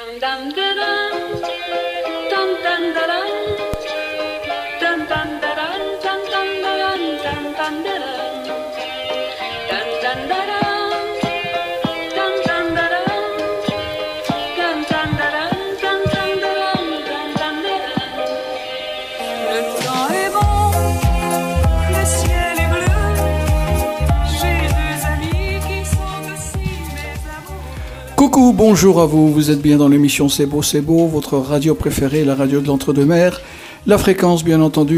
Coucou, bonjour à vous, vous êtes bien dans l'émission C'est beau, votre radio préférée, la radio de l'Entre-deux-Mers. La fréquence, bien entendu,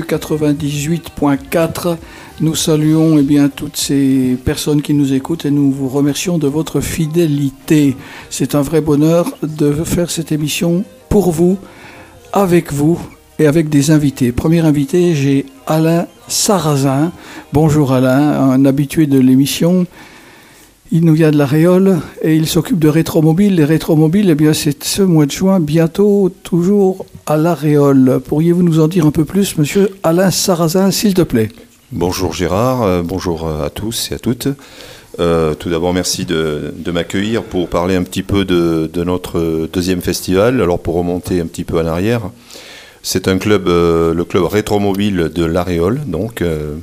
98.4. Nous saluons toutes ces personnes qui nous écoutent et nous vous remercions de votre fidélité. C'est un vrai bonheur de faire cette émission pour vous, avec vous et avec des invités. Premier invité, j'ai Alain Sarrazin. Bonjour Alain, un habitué de l'émission. Il nous vient de la Réole et il s'occupe de Rétromobile. Les Rétromobiles, c'est ce mois de juin, bientôt, toujours à la Réole. Pourriez-vous nous en dire un peu plus, monsieur Alain Sarrazin, s'il te plaît? Bonjour Gérard, bonjour à tous et à toutes. Tout d'abord, merci de m'accueillir pour parler un petit peu de notre deuxième festival. Alors, pour remonter un petit peu en arrière, c'est un club, le club Rétromobile de la Réole, donc...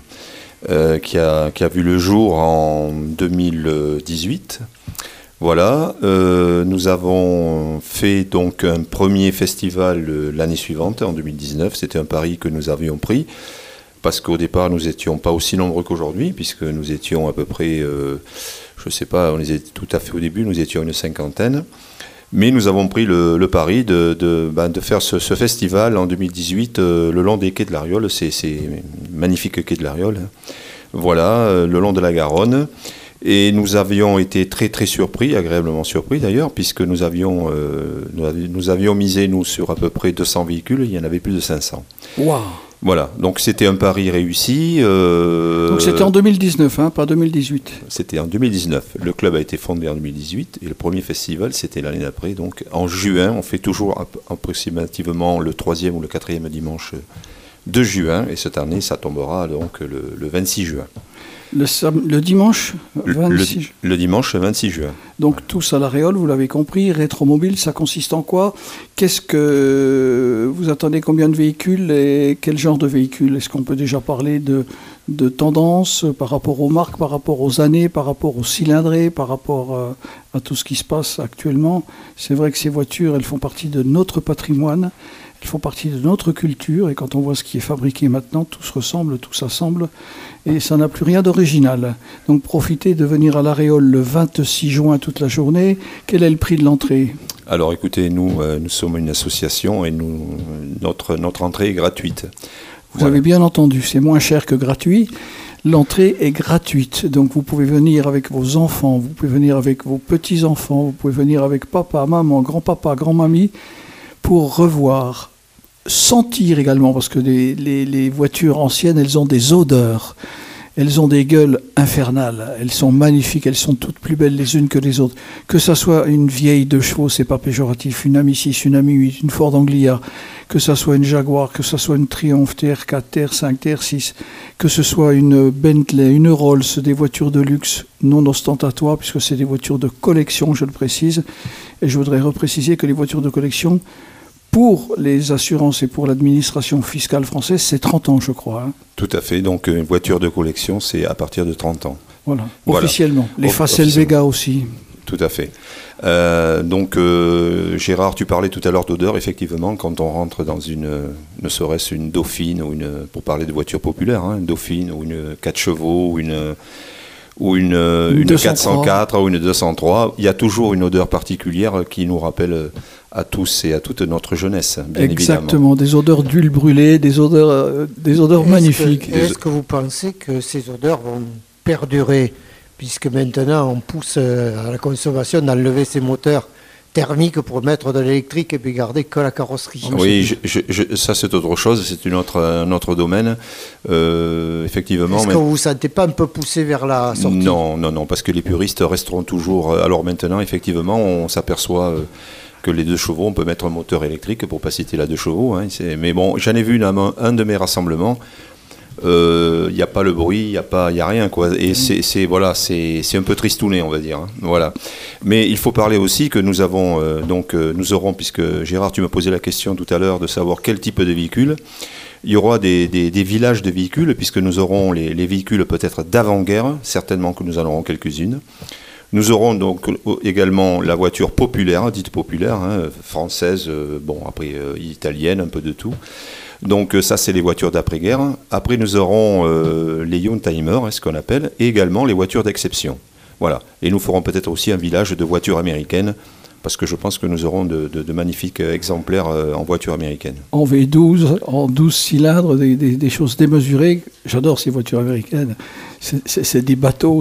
qui a vu le jour en 2018. Voilà, nous avons fait donc un premier festival l'année suivante, en 2019. C'était un pari que nous avions pris, parce qu'au départ, nous n'étions pas aussi nombreux qu'aujourd'hui, puisque nous étions à peu près, je ne sais pas, on était tout à fait au début, nous étions une cinquantaine. Mais nous avons pris le pari de faire ce festival en 2018 le long des quais de la Réole, ces magnifiques quais de la Réole. Voilà, le long de la Garonne. Et nous avions été très très surpris, agréablement surpris d'ailleurs, puisque nous avions misé, nous, sur à peu près 200 véhicules, il y en avait plus de 500. Waouh! Voilà, donc c'était un pari réussi. Donc c'était en 2019, hein, pas 2018. C'était en 2019. Le club a été fondé en 2018 et le premier festival, c'était l'année d'après. Donc en juin, on fait toujours approximativement le 3e ou le 4e dimanche de juin. Et cette année, ça tombera donc le 26 juin. Le dimanche 26 le dimanche 26 juin. Donc tous à la Réole, vous l'avez compris, Rétromobile, ça consiste en quoi? Qu'est-ce que vous attendez, combien de véhicules et quel genre de véhicules? Est-ce qu'on peut déjà parler de tendance par rapport aux marques, par rapport aux années, par rapport aux cylindrés, par rapport à tout ce qui se passe actuellement? C'est vrai que ces voitures, elles font partie de notre patrimoine. Elles font partie de notre culture et quand on voit ce qui est fabriqué maintenant, tout se ressemble, tout s'assemble et ça n'a plus rien d'original. Donc profitez de venir à la Réole le 26 juin toute la journée. Quel est le prix de l'entrée? Alors écoutez, nous sommes une association et notre entrée est gratuite. Vous avez bien entendu, c'est moins cher que gratuit. L'entrée est gratuite, donc vous pouvez venir avec vos enfants, vous pouvez venir avec vos petits-enfants, vous pouvez venir avec papa, maman, grand-papa, grand-mamie pour revoir, sentir également, parce que les voitures anciennes, elles ont des odeurs, elles ont des gueules infernales, elles sont magnifiques, elles sont toutes plus belles les unes que les autres. Que ça soit une vieille 2 chevaux, c'est pas péjoratif, une Ami 6, une Ami 8, une Ford Anglia, que ça soit une Jaguar, que ça soit une Triumph TR4, TR5, TR6, que ce soit une Bentley, une Rolls, des voitures de luxe non ostentatoires, puisque c'est des voitures de collection, je le précise, et je voudrais repréciser que les voitures de collection, pour les assurances et pour l'administration fiscale française, c'est 30 ans, je crois. Hein. Tout à fait. Donc, une voiture de collection, c'est à partir de 30 ans. Voilà. Officiellement. Les Facel Vega aussi. Tout à fait. Gérard, tu parlais tout à l'heure d'odeur. Effectivement, quand on rentre dans ne serait-ce une Dauphine, pour parler de voitures populaires, une Dauphine ou une 4 chevaux ou une 404 ou une 203, il y a toujours une odeur particulière qui nous rappelle à tous et à toute notre jeunesse, bien Exactement, évidemment. Des odeurs d'huile brûlée, des odeurs magnifiques. Est-ce que vous pensez que ces odeurs vont perdurer, puisque maintenant on pousse à la consommation d'enlever ces moteurs thermiques pour mettre de l'électrique et puis garder que la carrosserie? Oui, ça c'est autre chose, c'est un autre domaine. Effectivement. Est-ce que vous ne vous sentez pas un peu poussé vers la sortie? Non, parce que les puristes resteront toujours... Alors maintenant, effectivement, on s'aperçoit... que les 2 chevaux, on peut mettre un moteur électrique pour pas citer la 2 chevaux. Mais bon, j'en ai vu un de mes rassemblements il n'y a pas le bruit, il n'y a rien, quoi. Et c'est un peu tristouné, on va dire. Hein. Voilà. Mais il faut parler aussi que nous avons, nous aurons, puisque Gérard, tu m'as posé la question tout à l'heure de savoir quel type de véhicule. Il y aura des villages de véhicules, puisque nous aurons les véhicules peut-être d'avant-guerre, certainement que nous en aurons quelques-unes. Nous aurons donc également la voiture populaire, dite populaire, hein, française, italienne, un peu de tout. Donc ça, c'est les voitures d'après-guerre. Après, nous auront les Youngtimers, ce qu'on appelle, et également les voitures d'exception. Voilà. Et nous ferons peut-être aussi un village de voitures américaines, parce que je pense que nous aurons de magnifiques exemplaires en voiture américaine. En V12, en 12 cylindres, des choses démesurées. J'adore ces voitures américaines. C'est des bateaux,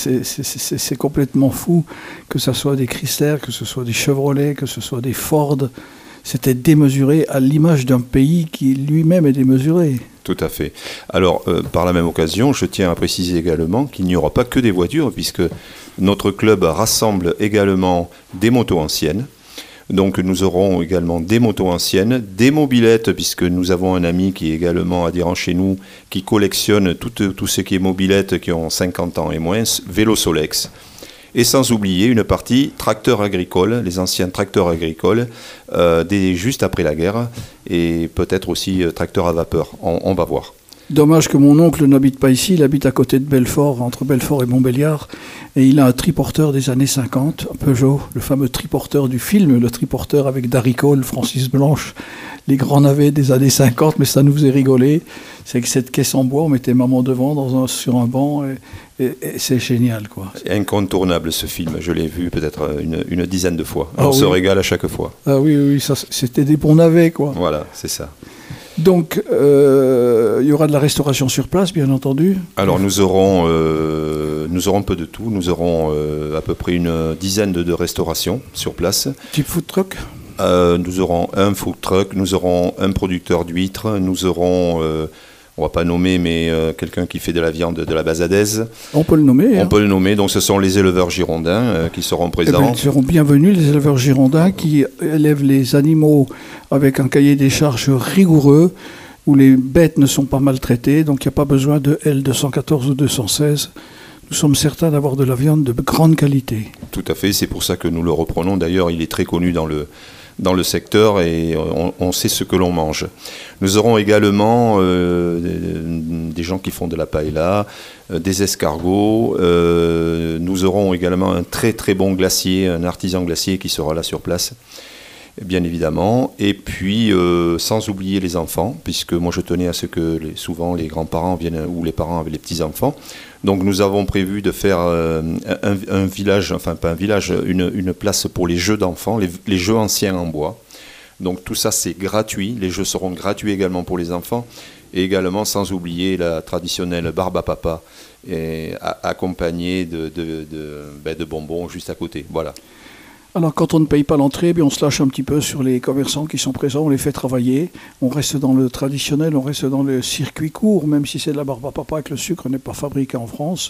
c'est complètement fou. Que ce soit des Chrysler, que ce soit des Chevrolet, que ce soit des Ford. C'était démesuré à l'image d'un pays qui lui-même est démesuré. Tout à fait. Alors, par la même occasion, je tiens à préciser également qu'il n'y aura pas que des voitures, puisque notre club rassemble également des motos anciennes. Donc, nous aurons également des motos anciennes, des mobylettes, puisque nous avons un ami qui est également adhérent chez nous, qui collectionne tout ce qui est mobylettes qui ont 50 ans et moins, vélo Solex. Et sans oublier une partie tracteurs agricoles, les anciens tracteurs agricoles, juste après la guerre, et peut-être aussi tracteurs à vapeur. On va voir. Dommage que mon oncle n'habite pas ici, il habite à côté de Belfort, entre Belfort et Montbéliard, et il a un triporteur des années 50, un Peugeot, le fameux triporteur du film, le triporteur avec Darry Cole, Francis Blanche, les grands navets des années 50, mais ça nous faisait rigoler. C'est que cette caisse en bois, on mettait maman devant sur un banc, et c'est génial, quoi. Incontournable ce film, je l'ai vu peut-être une dizaine de fois. On se régale à chaque fois. Ah oui, ça, c'était des bons navets, quoi. Voilà, c'est ça. Donc, il y aura de la restauration sur place, bien entendu. Alors, nous aurons peu de tout. Nous aurons à peu près une dizaine de restaurations sur place. Type food truck ? Nous aurons un food truck, nous aurons un producteur d'huîtres, nous aurons, on ne va pas nommer, mais quelqu'un qui fait de la viande de la basadaise. On peut le nommer. On peut le nommer, donc ce sont les éleveurs girondins qui seront présents. Ils seront bienvenus, les éleveurs girondins qui élèvent les animaux avec un cahier des charges rigoureux, où les bêtes ne sont pas maltraitées, donc il n'y a pas besoin de L214 ou 216. Nous sommes certains d'avoir de la viande de grande qualité. Tout à fait, c'est pour ça que nous le reprenons. D'ailleurs, il est très connu dans le secteur et on sait ce que l'on mange. Nous aurons également des gens qui font de la paella, des escargots. Nous aurons également un très très bon glacier, un artisan glacier qui sera là sur place, bien évidemment. Et puis, sans oublier les enfants, puisque moi je tenais à ce que souvent les grands-parents viennent ou les parents avec les petits-enfants. Donc nous avons prévu de faire un village, enfin pas un village, une place pour les jeux d'enfants, les jeux anciens en bois. Donc tout ça c'est gratuit, les jeux seront gratuits également pour les enfants, et également sans oublier la traditionnelle barbe à papa, accompagnée de bonbons juste à côté. Voilà. Alors quand on ne paye pas l'entrée, on se lâche un petit peu sur les commerçants qui sont présents, on les fait travailler, on reste dans le traditionnel, on reste dans le circuit court, même si c'est de la barbe à papa et que le sucre n'est pas fabriqué en France,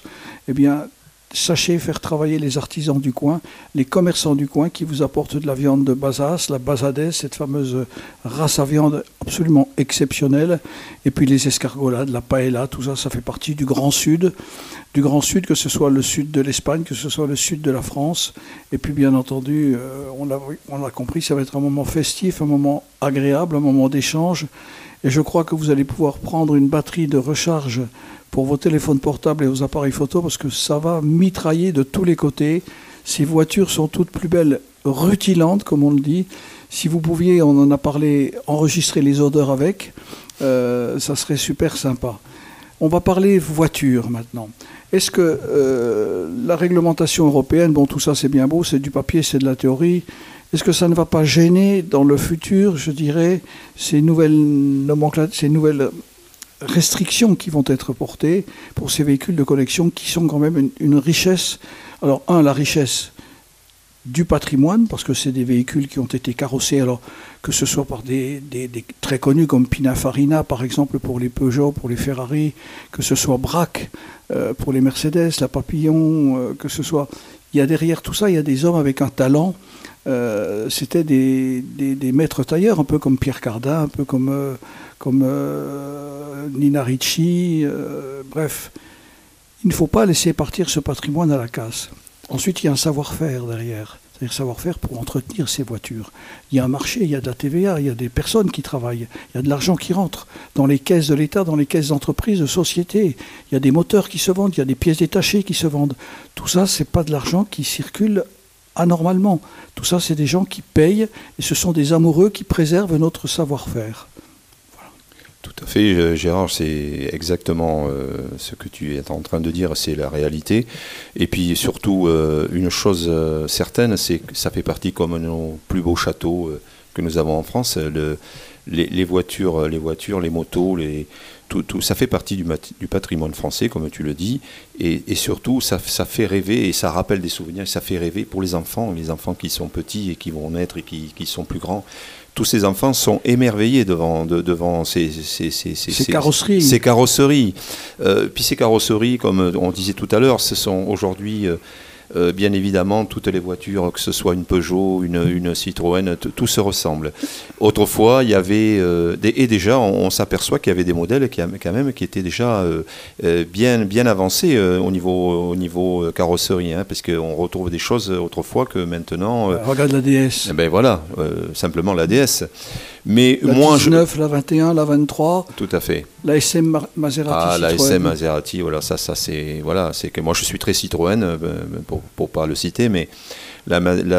sachez faire travailler les artisans du coin, les commerçants du coin qui vous apportent de la viande de Bazas, la basadaise, cette fameuse race à viande absolument exceptionnelle, et puis les escargolades, la paella, tout ça, ça fait partie du Grand Sud, que ce soit le sud de l'Espagne, que ce soit le sud de la France, et puis bien entendu, on l'a compris, ça va être un moment festif, un moment agréable, un moment d'échange, et je crois que vous allez pouvoir prendre une batterie de recharge pour vos téléphones portables et vos appareils photo, parce que ça va mitrailler de tous les côtés. Ces voitures sont toutes plus belles, rutilantes, comme on le dit. Si vous pouviez, on en a parlé, enregistrer les odeurs avec, ça serait super sympa. On va parler voiture maintenant. Est-ce que la réglementation européenne, bon tout ça c'est bien beau, c'est du papier, c'est de la théorie, est-ce que ça ne va pas gêner dans le futur, je dirais, ces nouvelles restrictions qui vont être portées pour ces véhicules de collection qui sont quand même une richesse. Alors, la richesse du patrimoine, parce que c'est des véhicules qui ont été carrossés, alors que ce soit par des très connus comme Pininfarina, par exemple, pour les Peugeot, pour les Ferrari, que ce soit Bracq pour les Mercedes, la Papillon, que ce soit... Il y a derrière tout ça, il y a des hommes avec un talent. C'était des maîtres tailleurs, un peu comme Pierre Cardin, un peu comme Nina Ricci, bref. Il ne faut pas laisser partir ce patrimoine à la casse. Ensuite, il y a un savoir-faire derrière. C'est-à-dire savoir-faire pour entretenir ces voitures. Il y a un marché, il y a de la TVA, il y a des personnes qui travaillent, il y a de l'argent qui rentre dans les caisses de l'État, dans les caisses d'entreprises, de sociétés. Il y a des moteurs qui se vendent, il y a des pièces détachées qui se vendent. Tout ça, ce n'est pas de l'argent qui circule anormalement. Tout ça, c'est des gens qui payent et ce sont des amoureux qui préservent notre savoir-faire. Tout à fait, Gérard, c'est exactement ce que tu es en train de dire, c'est la réalité. Et puis surtout, une chose certaine, c'est que ça fait partie comme nos plus beaux châteaux que nous avons en France. Les voitures, les motos, tout, ça fait partie du patrimoine français, comme tu le dis. Et surtout, ça fait rêver et ça rappelle des souvenirs. Ça fait rêver pour les enfants qui sont petits et qui vont naître et qui sont plus grands. Tous ces enfants sont émerveillés devant ces carrosseries. Ces carrosseries. Puis ces carrosseries, comme on disait tout à l'heure, ce sont aujourd'hui, bien évidemment, toutes les voitures, que ce soit une Peugeot, une Citroën, tout se ressemble. Autrefois, il y avait... et déjà, on s'aperçoit qu'il y avait des modèles quand même qui étaient déjà bien avancés au niveau carrosserie, parce qu'on retrouve des choses autrefois que maintenant... regarde la DS. Ben voilà, simplement la DS. Mais la 19, la 21, la 23. Tout à fait. La SM Maserati. La SM Maserati, voilà, ça c'est que moi je suis très Citroën, pour pas le citer, mais la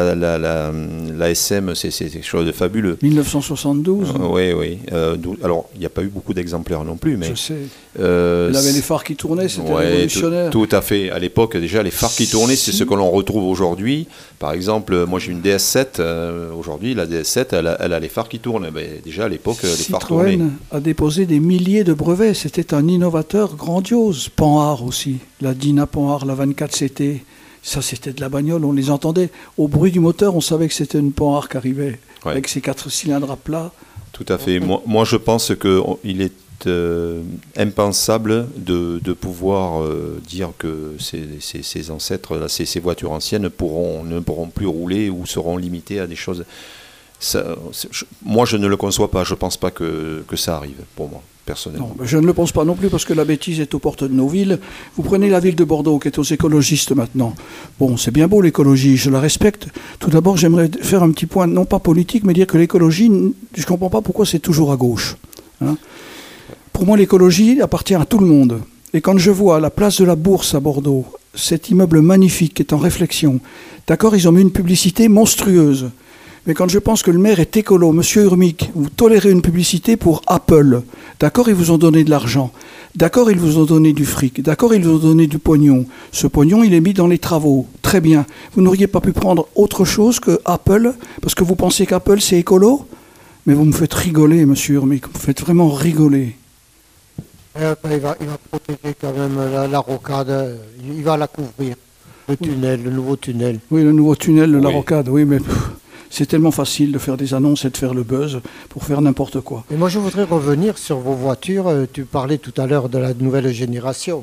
SM, c'est quelque chose de fabuleux. 1972. Oui. Alors, il n'y a pas eu beaucoup d'exemplaires non plus, mais... Je sais. Il avait les phares qui tournaient, c'était révolutionnaire. Tout à fait. À l'époque, déjà, les phares qui tournaient, c'est ce que l'on retrouve aujourd'hui. Par exemple, moi j'ai une DS7. Aujourd'hui, la DS7, elle a les phares qui tournent. Ben, déjà, à l'époque, les phares tournaient. Citroën a déposé des milliers de brevets. C'était un innovateur grandiose. Panhard aussi. La Dyna Panhard, la 24 CT. Ça, c'était de la bagnole, on les entendait. Au bruit du moteur, on savait que c'était une Panhard qui arrivait, avec ses 4 cylindres à plat. Tout à fait. Moi je pense qu'il est impensable de pouvoir dire que ces ancêtres, là, ces voitures anciennes ne pourront plus rouler ou seront limitées à des choses... moi, je ne le conçois pas. Je ne pense pas que ça arrive, pour moi. Personnellement. Non, je ne le pense pas non plus parce que la bêtise est aux portes de nos villes. Vous prenez la ville de Bordeaux qui est aux écologistes maintenant. Bon, c'est bien beau l'écologie, je la respecte. Tout d'abord, j'aimerais faire un petit point, non pas politique, mais dire que l'écologie, je ne comprends pas pourquoi c'est toujours à gauche. Pour moi, l'écologie appartient à tout le monde. Et quand je vois la place de la Bourse à Bordeaux, cet immeuble magnifique qui est en réflexion, d'accord, ils ont mis une publicité monstrueuse. Mais quand je pense que le maire est écolo, monsieur Urmic, vous tolérez une publicité pour Apple. D'accord, ils vous ont donné de l'argent. D'accord, ils vous ont donné du fric. D'accord, ils vous ont donné du pognon. Ce pognon, il est mis dans les travaux. Très bien. Vous n'auriez pas pu prendre autre chose que Apple, parce que vous pensez qu'Apple, c'est écolo? Mais vous me faites rigoler, monsieur Urmic. Vous me faites vraiment rigoler. Il va protéger quand même la rocade. Il va la couvrir. Le tunnel, le nouveau tunnel. Oui, le nouveau tunnel de la rocade. Oui, mais... c'est tellement facile de faire des annonces et de faire le buzz pour faire n'importe quoi. Et moi, je voudrais revenir sur vos voitures. Tu parlais tout à l'heure de la nouvelle génération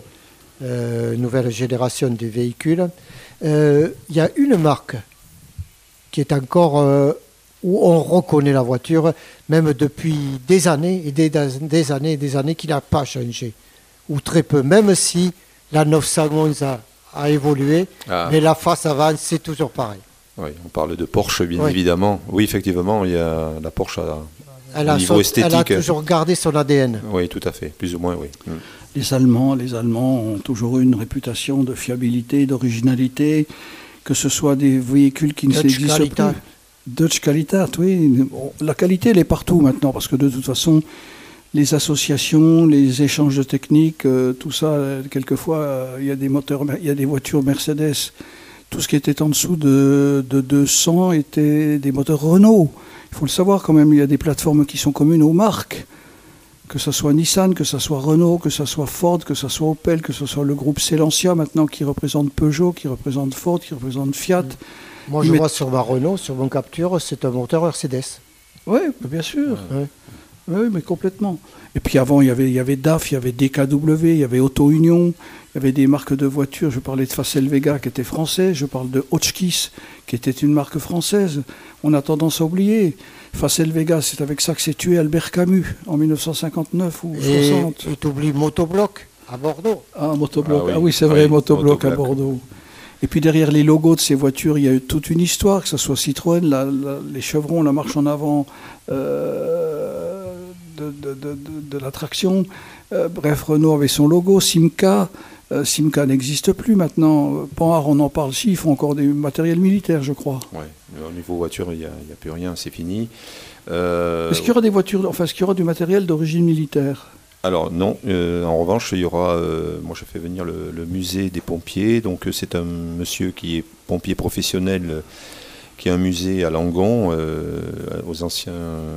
des véhicules. Il y a une marque qui est encore où on reconnaît la voiture, même depuis des années et des années qui n'a pas changé, ou très peu, même si la 911 a évolué, mais la face avant, c'est toujours pareil. Oui, on parle de Porsche, bien évidemment. Oui, effectivement, il y a la Porsche au niveau esthétique. Elle a toujours gardé son ADN. Oui, tout à fait, plus ou moins, oui. Les Allemands ont toujours eu une réputation de fiabilité, d'originalité, que ce soit des véhicules qui ne s'existent plus. Deutsche Qualität, oui. La qualité, elle est partout maintenant, parce que de toute façon, les associations, les échanges de techniques, tout ça, quelquefois, il y a des voitures Mercedes. Tout ce qui était en dessous de 200 était des moteurs Renault. Il faut le savoir quand même, il y a des plateformes qui sont communes aux marques. Que ce soit Nissan, que ce soit Renault, que ce soit Ford, que ce soit Opel, que ce soit le groupe Celentia maintenant qui représente Peugeot, qui représente Ford, qui représente Fiat. Moi je vois sur ma Renault, sur mon Capture, c'est un moteur Mercedes. Oui, bien sûr. Oui, mais complètement. Et puis avant, il y avait DAF, il y avait DKW, il y avait Auto Union, il y avait des marques de voitures. Je parlais de Facel Vega qui était français, je parle de Hotchkiss qui était une marque française. On a tendance à oublier. Facel Vega, c'est avec ça que s'est tué Albert Camus en 1959 ou 60. Et tu oublies Motobloc à Bordeaux. Ah, Motobloc. Ah oui, C'est vrai, oui, Motobloc à Motobloc. Bordeaux. Et puis derrière les logos de ces voitures, il y a eu toute une histoire, que ce soit Citroën, les chevrons, la marche en avant de la traction. Bref, Renault avait son logo, Simca. Simca n'existe plus maintenant. Panhard, on en parle si, ils font encore des matériels militaires, je crois. Ouais. Au niveau voiture, il n'y a plus rien, c'est fini. Est-ce qu'il y aura des voitures, enfin, est-ce qu'il y aura du matériel d'origine militaire? Alors non, en revanche, il y aura, moi je fais venir le musée des pompiers, donc c'est un monsieur qui est pompier professionnel, qui a un musée à Langon, aux anciens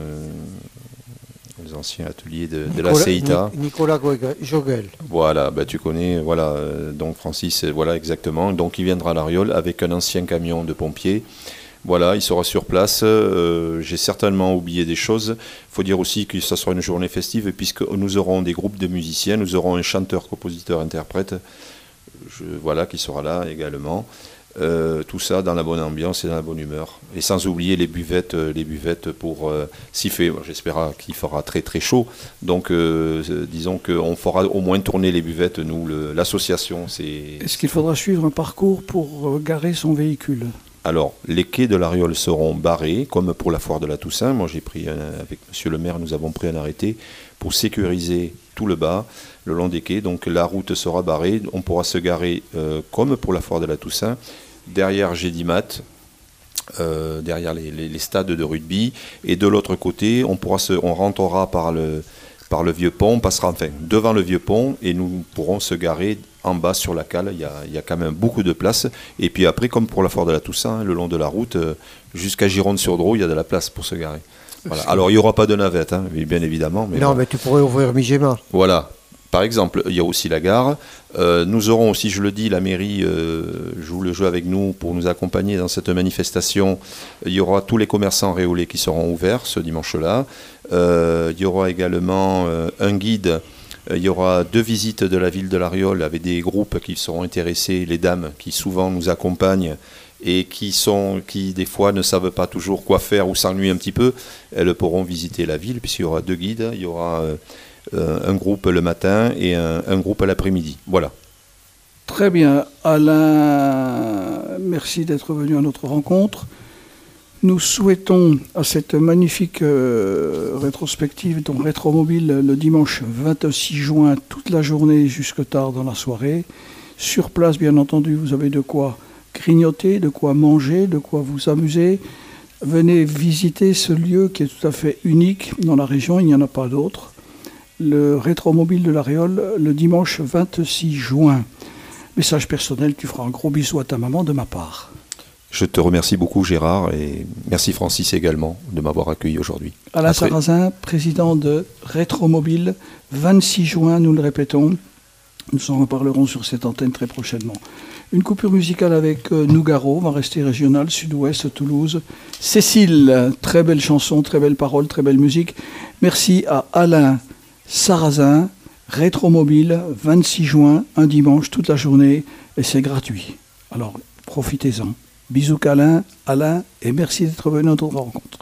ateliers de la CEITA. Nicolas Jogel. Voilà, bah, tu connais, voilà, donc Francis, voilà exactement, donc il viendra à l'Ariole avec un ancien camion de pompiers. Voilà, il sera sur place. J'ai certainement oublié des choses. Il faut dire aussi que ça sera une journée festive puisque nous aurons des groupes de musiciens, nous aurons un chanteur, compositeur, interprète, voilà, qui sera là également. Tout ça dans la bonne ambiance et dans la bonne humeur. Et sans oublier les buvettes pour s'il fait, j'espère qu'il fera très très chaud. Donc disons qu'on fera au moins tourner les buvettes, nous, l'association. Est-ce qu'il faudra suivre un parcours pour garer son véhicule? Alors, les quais de l'Ariole seront barrés, comme pour la foire de la Toussaint. Moi, avec monsieur le maire, nous avons pris un arrêté pour sécuriser tout le bas, le long des quais. Donc, la route sera barrée. On pourra se garer comme pour la foire de la Toussaint, derrière Gédimat, derrière les stades de rugby. Et de l'autre côté, on rentrera par le vieux pont, on passera enfin devant le vieux pont et nous pourrons se garer en bas sur la cale. Il y a quand même beaucoup de place. Et puis après, comme pour la foire de la Toussaint, le long de la route, jusqu'à Gironde-sur-Drô, il y a de la place pour se garer. Voilà. Alors, il n'y aura pas de navette, hein, bien évidemment. Mais non, voilà. mais tu pourrais ouvrir Migema. Voilà. Par exemple, il y a aussi la gare. Nous aurons aussi, je le dis, la mairie joue le jeu avec nous pour nous accompagner dans cette manifestation. Il y aura tous les commerçants réolés qui seront ouverts ce dimanche-là. Il y aura également un guide. Il y aura 2 visites de la ville de l'Ariole avec des groupes qui seront intéressés, les dames qui souvent nous accompagnent et qui des fois ne savent pas toujours quoi faire ou s'ennuient un petit peu. Elles pourront visiter la ville puisqu'il y aura 2 guides. Il y aura un groupe le matin et un groupe à l'après-midi. Voilà. Très bien. Alain, merci d'être venu à notre rencontre. Nous souhaitons à cette magnifique rétrospective, donc Rétromobile, le dimanche 26 juin, toute la journée jusque tard dans la soirée. Sur place, bien entendu, vous avez de quoi grignoter, de quoi manger, de quoi vous amuser. Venez visiter ce lieu qui est tout à fait unique dans la région, il n'y en a pas d'autre. Le Rétromobile de l'Ariole, le dimanche 26 juin. Message personnel, tu feras un gros bisou à ta maman de ma part. Je te remercie beaucoup Gérard et merci Francis également de m'avoir accueilli aujourd'hui. Alain Sarrazin, président de Rétromobile, 26 juin, nous le répétons. Nous en reparlerons sur cette antenne très prochainement. Une coupure musicale avec Nougaro, on va rester régional, sud-ouest, Toulouse. Cécile, très belle chanson, très belle parole, très belle musique. Merci à Alain Sarrazin, Rétromobile, 26 juin, un dimanche, toute la journée, et c'est gratuit. Alors, profitez-en. Bisous câlins, Alain, et merci d'être venu à notre rencontre.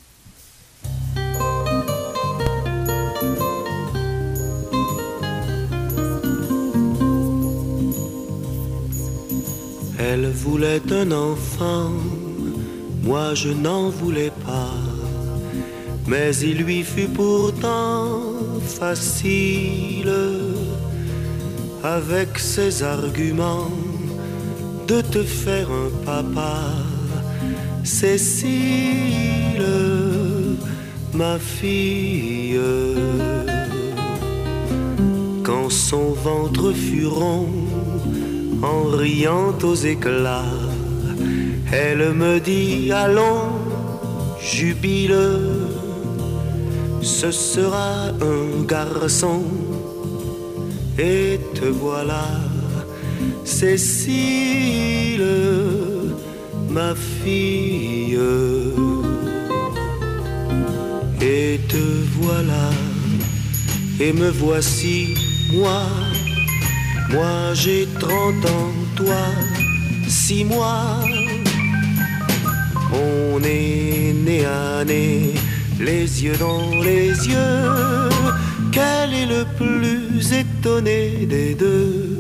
Elle voulait un enfant, moi je n'en voulais pas, mais il lui fut pourtant facile, avec ses arguments, de te faire un papa. Cécile, ma fille, quand son ventre fut rond, en riant aux éclats, elle me dit allons, jubile, ce sera un garçon. Et te voilà, Cécile, ma fille. Et te voilà, et me voici, moi. Moi j'ai 30 ans, toi 6 mois. On est né à nez, les yeux dans les yeux. Quel est le plus étonné des deux?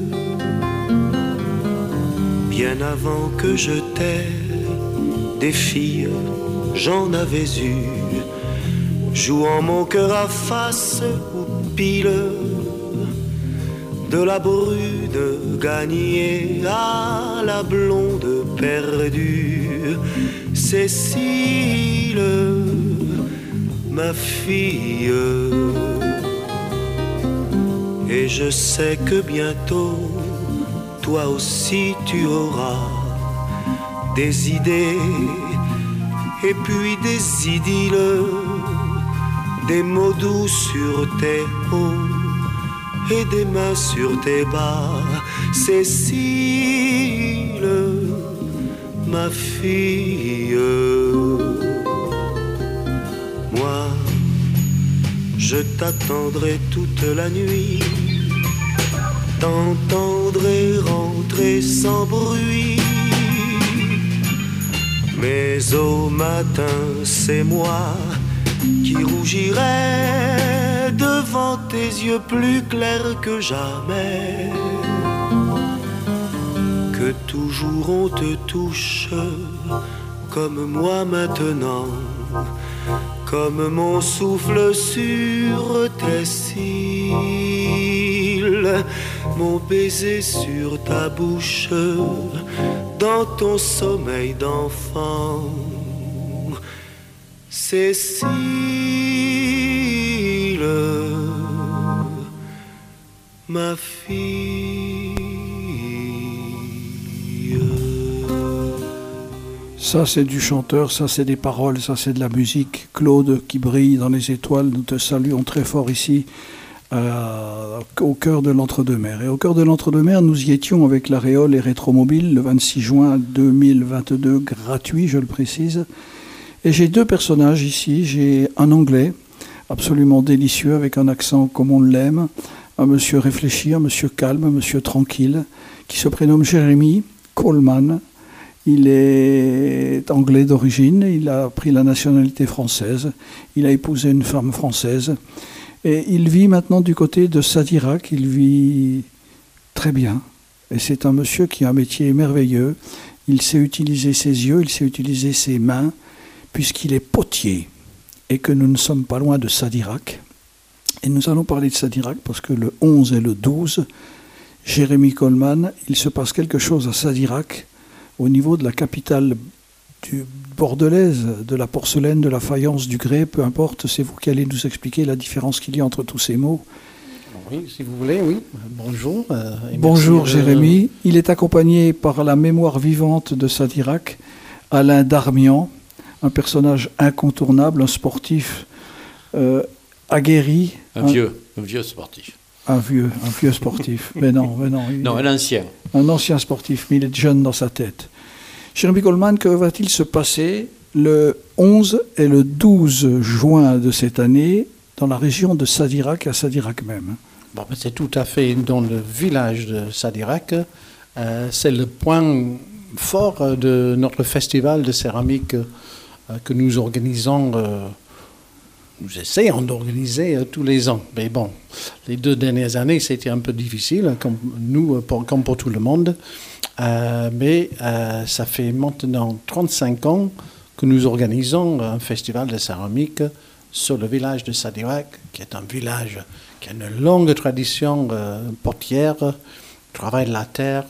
Bien avant que je t'aie, des filles, j'en avais eu, jouant mon cœur à face ou pile, de la brune gagnée à la blonde perdue. Cécile, ma fille. Et je sais que bientôt, toi aussi tu auras des idées, et puis des idylles, des mots doux sur tes hauts et des mains sur tes bas. Cécile, ma fille. Moi, je t'attendrai toute la nuit, t'entendrai rentrer sans bruit. Mais au matin, c'est moi qui rougirai devant tes yeux plus clairs que jamais. Que toujours on te touche comme moi maintenant, comme mon souffle sur tes cils, mon baiser sur ta bouche, dans ton sommeil d'enfant. Cécile, ma fille. Ça, c'est du chanteur, ça, c'est des paroles, ça, c'est de la musique. Claude qui brille dans les étoiles, nous te saluons très fort ici, au cœur de l'Entre-deux-Mers. Et au cœur de l'Entre-deux-Mers, nous y étions avec l'Aréole et Rétromobile le 26 juin 2022, gratuit, je le précise. Et j'ai deux personnages ici. J'ai un Anglais, absolument délicieux, avec un accent comme on l'aime, un monsieur réfléchi, un monsieur calme, un monsieur tranquille, qui se prénomme Jeremy Coleman. Il est anglais d'origine, il a pris la nationalité française, il a épousé une femme française, et il vit maintenant du côté de Sadirac, il vit très bien. Et c'est un monsieur qui a un métier merveilleux, il sait utiliser ses yeux, il sait utiliser ses mains, puisqu'il est potier, et que nous ne sommes pas loin de Sadirac. Et nous allons parler de Sadirac parce que le 11 et le 12, Jeremy Coleman, il se passe quelque chose à Sadirac, au niveau de la capitale bordelaise, de la porcelaine, de la faïence, du grès, peu importe, c'est vous qui allez nous expliquer la différence qu'il y a entre tous ces mots. Oui, si vous voulez, oui. Bonjour. Bonjour Jérémy. Il est accompagné par la mémoire vivante de Sadirac, Alain Darmian, un personnage incontournable, un sportif aguerri. Un vieux sportif. Un vieux sportif. Mais non. Non, un ancien. Un ancien sportif, mais il est jeune dans sa tête. Jeremy Coleman, que va-t-il se passer le 11 et le 12 juin de cette année dans la région de Sadirac, à Sadirac même? Bon, c'est tout à fait dans le village de Sadirac. C'est le point fort de notre festival de céramique que nous organisons. Nous essayons d'organiser tous les ans. Mais bon, les 2 dernières années, c'était un peu difficile, comme pour tout le monde. Mais ça fait maintenant 35 ans que nous organisons un festival de céramique sur le village de Sadirac, qui est un village qui a une longue tradition portière, travail de la terre.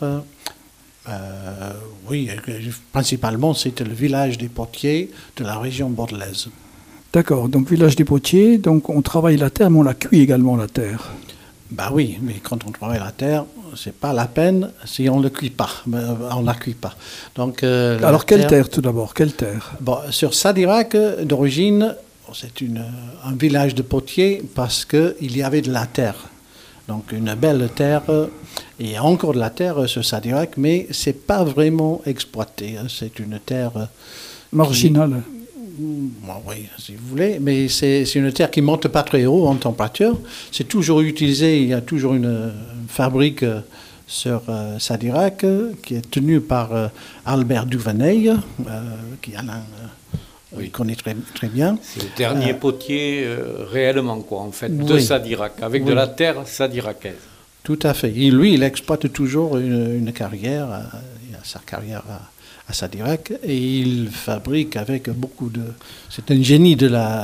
Oui, principalement, c'était le village des potiers de la région bordelaise. D'accord, donc village des potiers, donc on travaille la terre, mais on la cuit également, la terre. Ben oui, mais quand on travaille la terre, c'est pas la peine si on ne la cuit pas. Donc, alors quelle terre tout d'abord, quelle terre? Bon, sur Sadirac, d'origine, c'est un village de potiers parce qu'il y avait de la terre. Donc une belle terre, et il y a encore de la terre sur Sadirac, mais c'est pas vraiment exploité. C'est une terre marginale. Oui, si vous voulez, mais c'est une terre qui ne monte pas très haut en température. C'est toujours utilisé, il y a toujours une fabrique sur Sadirac qui est tenue par Albert Duveneil, qui Alain connaît très, très bien. C'est le dernier potier réellement, quoi, en fait, de Oui. Sadirac, avec de la terre sadiracaise. Tout à fait. Et lui, il exploite toujours une carrière, il a sa carrière à Sadirac, et il fabrique avec beaucoup de... C'est un génie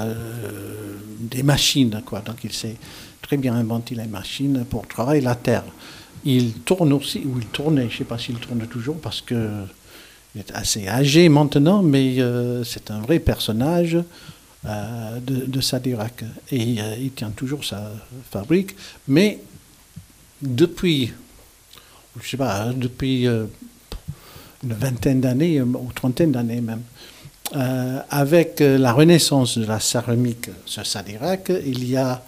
des machines, quoi. Donc il sait très bien inventer les machines pour travailler la terre. Il tourne aussi, ou il tournait, je ne sais pas s'il tourne toujours, parce que il est assez âgé maintenant, mais c'est un vrai personnage de Sadirac. Et il tient toujours sa fabrique, mais depuis, je sais pas, depuis une vingtaine d'années, ou trentaine d'années même, avec la renaissance de la céramique sur Sadirac, il y a,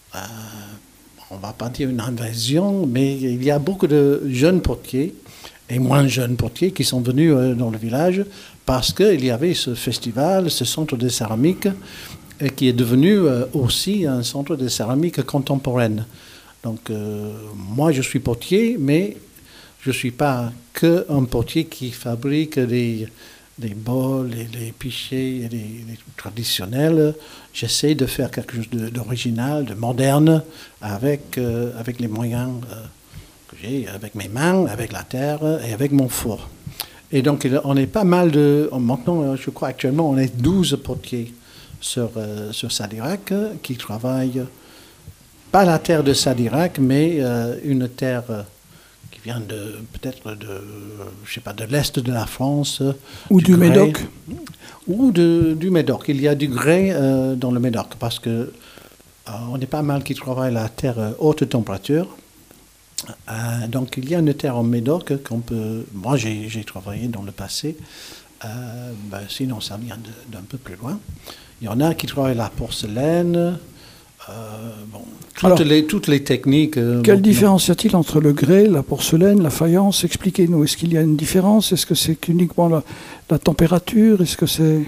on ne va pas dire une invasion, mais il y a beaucoup de jeunes potiers et moins jeunes potiers qui sont venus dans le village parce qu'il y avait ce festival, ce centre de céramique, qui est devenu aussi un centre de céramique contemporaine. Donc, moi, je suis potier, mais je ne suis pas qu'un potier qui fabrique des bols, des pichets, des trucs traditionnels. J'essaie de faire quelque chose d'original, de moderne, avec les moyens que j'ai, avec mes mains, avec la terre et avec mon four. Et donc, on est pas mal maintenant, je crois actuellement, on est 12 potiers sur Sadirac qui travaillent. Pas la terre de Sadirac, mais une terre qui vient peut-être je sais pas, de l'est de la France. Ou du grès, Médoc. Ou du Médoc. Il y a du grès dans le Médoc, parce que on est pas mal qui travaille la terre haute température. Donc il y a une terre en Médoc qu'on peut... Moi j'ai travaillé dans le passé. Sinon ça vient d'un peu plus loin. Il y en a qui travaillent la porcelaine. Toutes les techniques. Quelle différence y a-t-il entre le grès, la porcelaine, la faïence? Expliquez-nous. Est-ce qu'il y a une différence? Est-ce que c'est uniquement la température? Est-ce que c'est...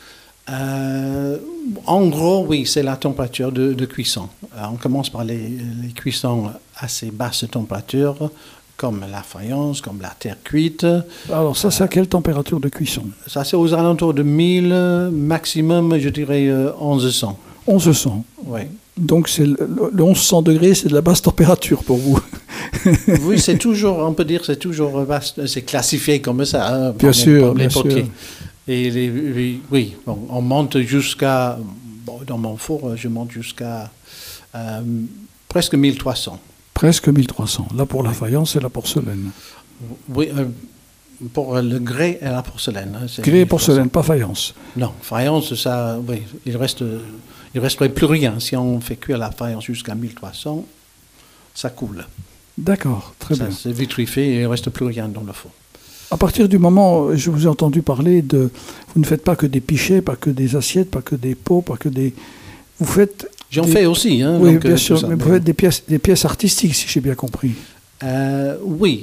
En gros, oui, c'est la température de cuisson. On commence par les cuissons assez basse température, comme la faïence, comme la terre cuite. Alors ça, c'est à quelle température de cuisson? Ça, c'est aux alentours de 1000, maximum, je dirais 1100. 1100. Oui. Donc le 1100 degrés, c'est de la basse température pour vous. Oui, c'est toujours, on peut dire, c'est toujours vaste, c'est classifié comme ça. Hein, bien sûr, les bien potiers. sûr. Et oui, bon, on monte jusqu'à, dans mon four, je monte jusqu'à presque 1300. Presque 1300. Là, pour la faïence et la porcelaine. Oui, pour le grès et la porcelaine. Hein, grès et porcelaine, pas faïence. Non, faïence, ça, oui, il resterait plus rien. Si on fait cuire la faïence jusqu'à 1300, ça coule. D'accord, très bien. C'est vitrifié et il ne reste plus rien dans le four. À partir du moment, je vous ai entendu parler de... Vous ne faites pas que des pichets, pas que des assiettes, pas que des pots, pas que des... Vous faites... J'en fais aussi. Hein, oui, donc, bien sûr, ça, mais vous faites des pièces artistiques, si j'ai bien compris. Oui.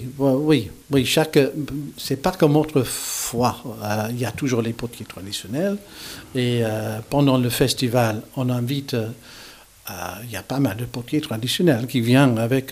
C'est pas comme autrefois. Il y a toujours les potiers traditionnels. Et pendant le festival, on invite... il y a pas mal de potiers traditionnels qui viennent avec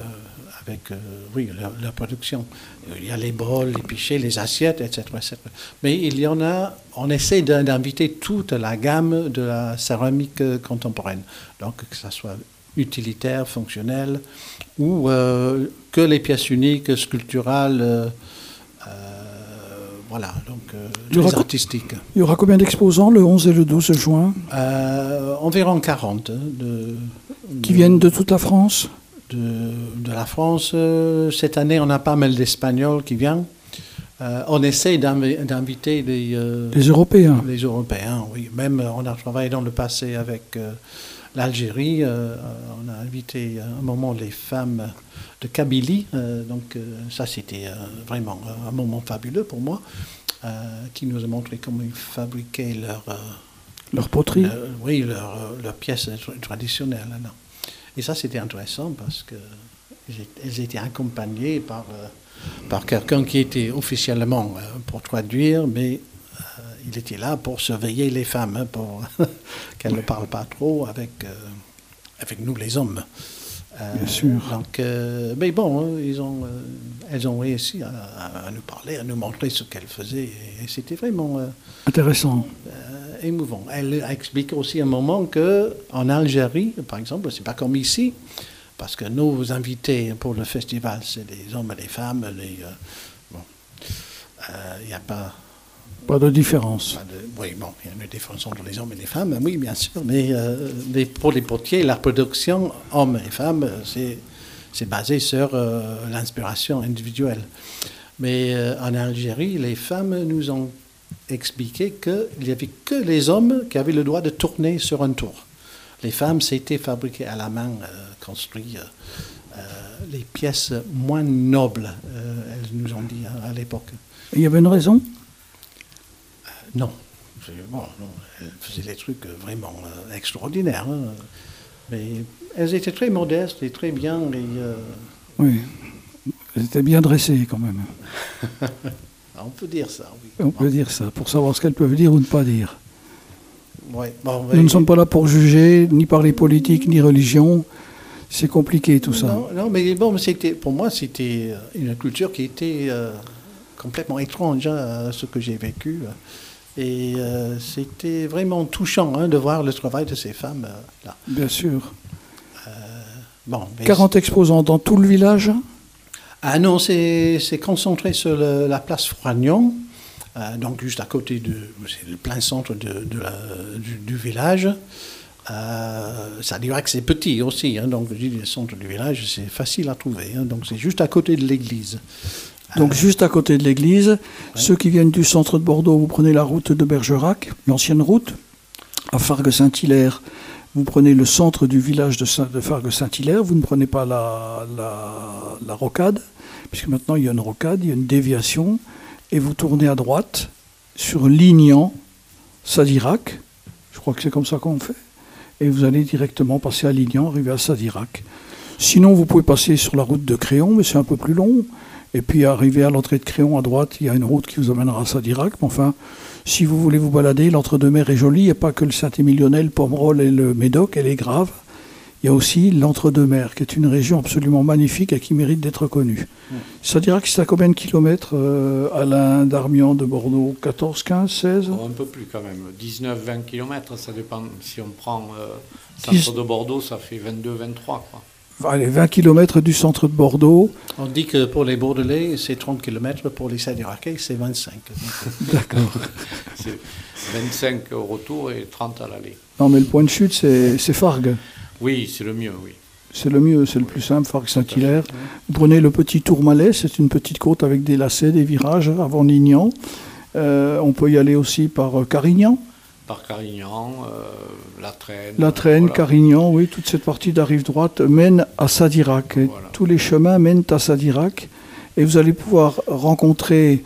leur production. Il y a les bols, les pichets, les assiettes, etc., etc. Mais il y en a, on essaie d'inviter toute la gamme de la céramique contemporaine. Donc, que ça soit utilitaire, fonctionnel, ou que les pièces uniques, sculpturales, voilà, donc les artistiques. Il y aura combien d'exposants le 11 et le 12 juin? Environ 40. Qui viennent de toute la France? De la France. Cette année, on a pas mal d'Espagnols qui viennent. On essaie d'inviter les Européens. Les Européens, oui. Même, on a travaillé dans le passé avec l'Algérie. On a invité à un moment les femmes de Kabylie. Donc, ça, c'était vraiment un moment fabuleux pour moi, qui nous a montré comment ils fabriquaient leur poterie. Leurs pièces traditionnelles. Non. Et ça, c'était intéressant parce qu'elles étaient accompagnées par quelqu'un qui était officiellement pour traduire, mais il était là pour surveiller les femmes, hein, pour qu'elles ne parlent pas trop avec nous les hommes. Bien sûr. Donc, mais bon, elles ont réussi à nous parler, à nous montrer ce qu'elles faisaient, et c'était vraiment Intéressant. émouvant. Elle a expliqué aussi un moment qu'en Algérie, par exemple, c'est pas comme ici, parce que nos invités pour le festival, c'est des hommes et des femmes. Il n'y a pas... Pas de différence. Oui, bon, il y a une différence entre les hommes et les femmes, oui, bien sûr, mais pour les potiers, la production, hommes et femmes, c'est basé sur l'inspiration individuelle. Mais en Algérie, les femmes nous ont expliqué qu'il n'y avait que les hommes qui avaient le droit de tourner sur un tour. Les femmes, c'était fabriqué à la main, construit les pièces moins nobles, elles nous ont dit à l'époque. Il y avait une raison? Non. Bon, non. Elles faisaient des trucs vraiment extraordinaires. Hein. Mais elles étaient très modestes et très bien. Oui, elles étaient bien dressées quand même. On peut dire ça, oui. On peut dire ça, pour savoir ce qu'elles peuvent dire ou ne pas dire. Ouais, bon, Nous ne sommes pas là pour juger, ni parler politique, ni religion. C'est compliqué tout ça. Non, mais bon, pour moi, c'était une culture qui était complètement étrange à ce que j'ai vécu. Et c'était vraiment touchant de voir le travail de ces femmes là. Bien sûr. 40 exposants dans tout le village? Ah non, c'est concentré sur la place Froignon, donc juste à côté c'est le plein centre du village. Ça dirait que c'est petit aussi, hein, donc le centre du village, c'est facile à trouver. Hein, donc c'est juste à côté de l'église. Donc juste à côté de l'église, ouais. Ceux qui viennent du centre de Bordeaux, vous prenez la route de Bergerac, l'ancienne route, à Fargues-Saint-Hilaire. Vous prenez le centre du village de Fargues-Saint-Hilaire, vous ne prenez pas la rocade, puisque maintenant il y a une rocade, il y a une déviation, et vous tournez à droite sur Lignan, Sadirac, je crois que c'est comme ça qu'on fait, et vous allez directement passer à Lignan, arriver à Sadirac. Sinon, vous pouvez passer sur la route de Créon, mais c'est un peu plus long. Et puis, arrivé à l'entrée de Créon, à droite, il y a une route qui vous amènera à Sadirac. Mais enfin, si vous voulez vous balader, l'entre-deux-mer est joli. Il n'y a pas que le Saint-Émilionnais, le Pomerol et le Médoc, elle est grave. Il y a aussi l'entre-deux-mer, qui est une région absolument magnifique et qui mérite d'être connue. Sadirac, c'est à combien de kilomètres, Alain Darmian de Bordeaux? 14, 15, 16 Un peu plus quand même. 19, 20 kilomètres, ça dépend. Si on prend le centre de Bordeaux, ça fait 22, 23, quoi. Allez, 20 km du centre de Bordeaux. On dit que pour les Bordelais, c'est 30 km, pour les Sadiracais, c'est 25. D'accord. C'est 25 au retour et 30 à l'aller. Non, mais le point de chute, c'est Fargues. Oui, c'est le mieux, oui. C'est le mieux, c'est le plus simple, Fargues-Saint-Hilaire. Vous prenez le petit Tourmalet, c'est une petite côte avec des lacets, des virages avant Lignan. On peut y aller aussi par Carignan. Par Carignan, La Traîne, voilà. Carignan, oui, toute cette partie de la rive droite mène à Sadirac. Voilà. Tous les chemins mènent à Sadirac. Et vous allez pouvoir rencontrer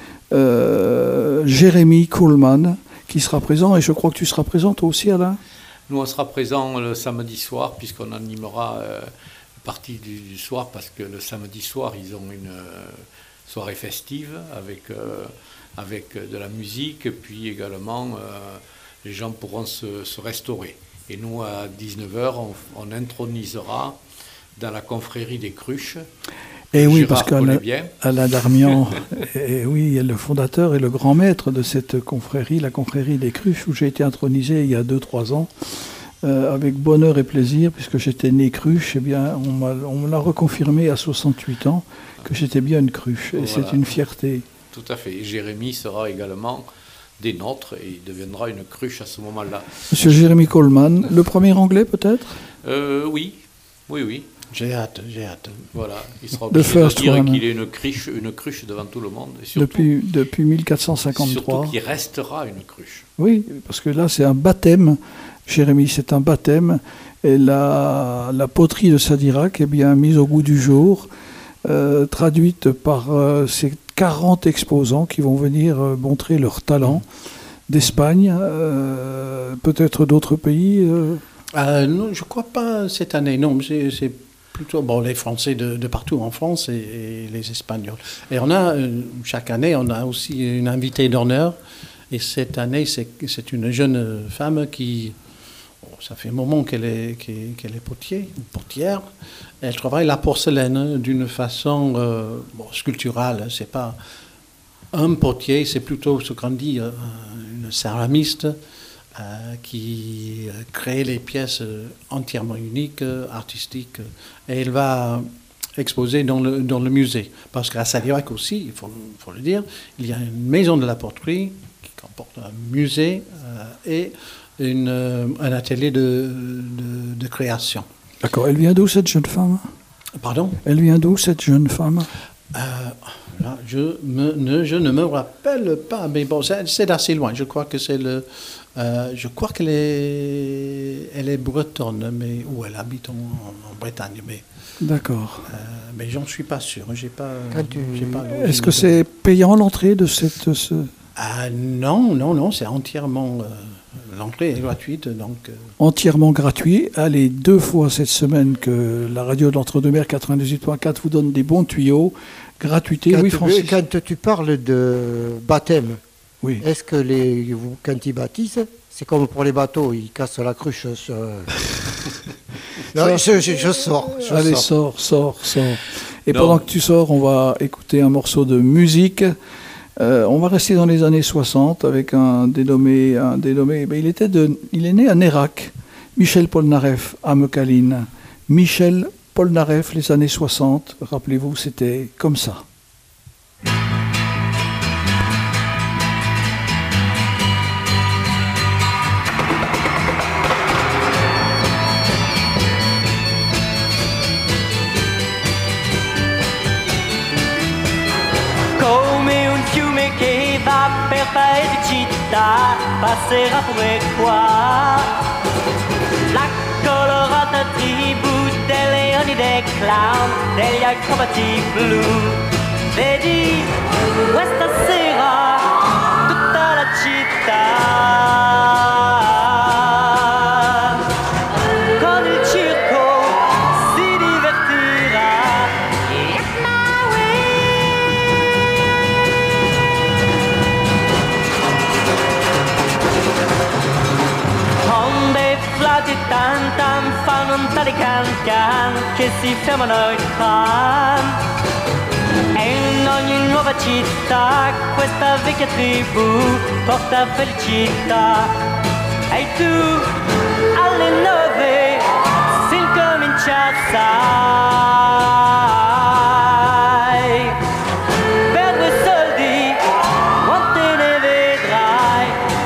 Jérémy Coleman, qui sera présent. Et je crois que tu seras présent toi aussi, Alain? Nous, on sera présent le samedi soir, puisqu'on animera une partie du soir, parce que le samedi soir, ils ont une soirée festive avec de la musique, puis également... les gens pourront se restaurer. Et nous, à 19h, on intronisera dans la confrérie des Cruches. Et oui, parce qu'Alain Darmian oui, est le fondateur et le grand maître de cette confrérie, la confrérie des Cruches, où j'ai été intronisé il y a 2-3 ans, avec bonheur et plaisir, puisque j'étais né cruche. Eh bien, on me l'a reconfirmé à 68 ans, que j'étais bien une cruche. Et voilà. C'est une fierté. Tout à fait. Et Jérémy sera également... des nôtres, et il deviendra une cruche à ce moment-là. Monsieur Jérémy Coleman, le premier anglais peut-être? Oui. J'ai hâte. Voilà, il sera obligé de dire qu'il est une cruche devant tout le monde. Et surtout, depuis 1453. Surtout qu'il restera une cruche. Oui, parce que là c'est un baptême, Jérémy, c'est un baptême, et la poterie de Sadirac est bien mise au goût du jour, traduite par ces 40 exposants qui vont venir montrer leur talent d'Espagne, peut-être d'autres pays. Non, je ne crois pas cette année, non, c'est plutôt les Français de partout en France et les Espagnols. Et chaque année, on a aussi une invitée d'honneur, Et cette année, c'est une jeune femme qui, ça fait un moment qu'elle est portière. Elle travaille la porcelaine d'une façon sculpturale. C'est pas un portier, c'est plutôt ce qu'on dit une céramiste qui crée les pièces entièrement uniques, artistiques. Et elle va exposer dans le musée. Parce qu'à Sadirac aussi, il faut le dire, il y a une maison de la poterie qui comporte un musée et un atelier de création. D'accord. Elle vient d'où, cette jeune femme? Pardon? Elle vient d'où, cette jeune femme? Là, je ne me rappelle pas, mais bon, c'est d'assez loin. Je crois que je crois qu'elle est bretonne, mais où elle habite en Bretagne. Mais, d'accord. Mais j'en suis pas sûr. J'ai pas. Est-ce que c'est payant l'entrée de cette? Non, c'est entièrement. L'entrée est gratuite, donc. Entièrement gratuit. Allez, 2 fois cette semaine que la radio de l'Entre-deux-Mers 98.4 vous donne des bons tuyaux. Gratuité, oui, Francis. Quand tu parles de baptême, oui. Est-ce que quand ils baptisent, c'est comme pour les bateaux, ils cassent la cruche sur... Non, je sors. Allez, sors. Et pendant que tu sors, on va écouter un morceau de musique. On va rester dans les années 60 avec un dénommé. Il est né à Nérac, Michel Polnareff à Meucaline. Michel Polnareff, les années 60, rappelez-vous, c'était comme ça. Passerà come qua la colorata tribù dei leoni, dei clown, degli acrobati blu. Vedi questa sera tutta la città con il circo si divertirà. Tan tan fanno un tale can can che si fermano il tram. E in ogni nuova città questa vecchia tribù porta felicità. E tu alle 9 si incomincia, sai, per 2 soldi quante ne vedrai.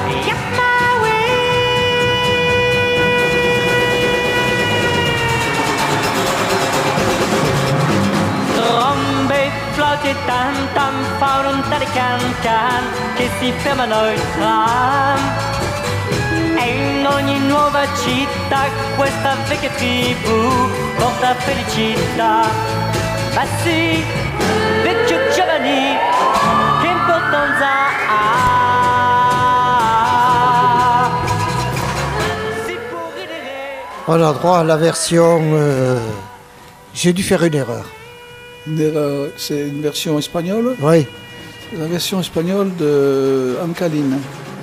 Flauti e tam tam fanno un tale can can che si fermano il tram. E in ogni nuova città questa vecchia tribù porta felicità. Ma sì, vecchio giovani, che importanza ha? Si può ridere. On a droit à la version... J'ai dû faire une erreur. C'est une version espagnole? Oui. C'est la version espagnole de Amcaline.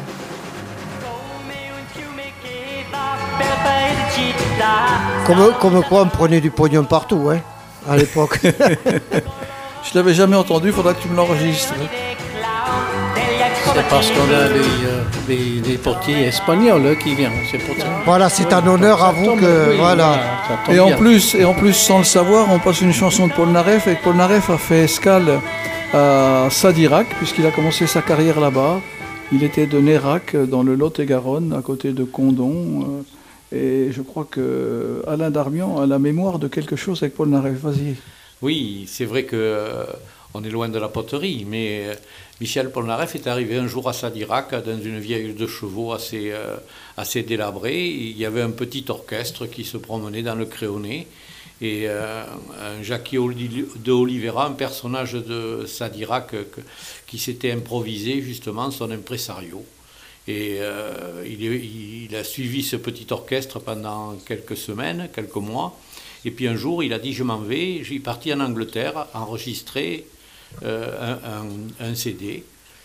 Comme quoi on prenait du pognon partout, hein, à l'époque. Je l'avais jamais entendu, il faudra que tu me l'enregistres. C'est parce qu'on a des portiers espagnols qui viennent. C'est pour ça. Voilà, c'est un honneur à vous que... Oui, voilà. Et en plus, sans le savoir, on passe une chanson de Polnareff, et Polnareff a fait escale à Sadirac, puisqu'il a commencé sa carrière là-bas. Il était de Nérac, dans le Lot-et-Garonne, à côté de Condon. Et je crois que Alain Darmian a la mémoire de quelque chose avec Polnareff. Vas-y. Oui, c'est vrai que on est loin de la poterie, mais Michel Polnareff est arrivé un jour à Sadirac dans une vieille de chevaux assez délabrée. Il y avait un petit orchestre qui se promenait dans le Créonais et un Jackie de Oliveira, un personnage de Sadirac qui s'était improvisé justement son impresario. Et il a suivi ce petit orchestre pendant quelques semaines, quelques mois. Et puis un jour, il a dit « je m'en vais ». Il est parti en Angleterre enregistrer un CD.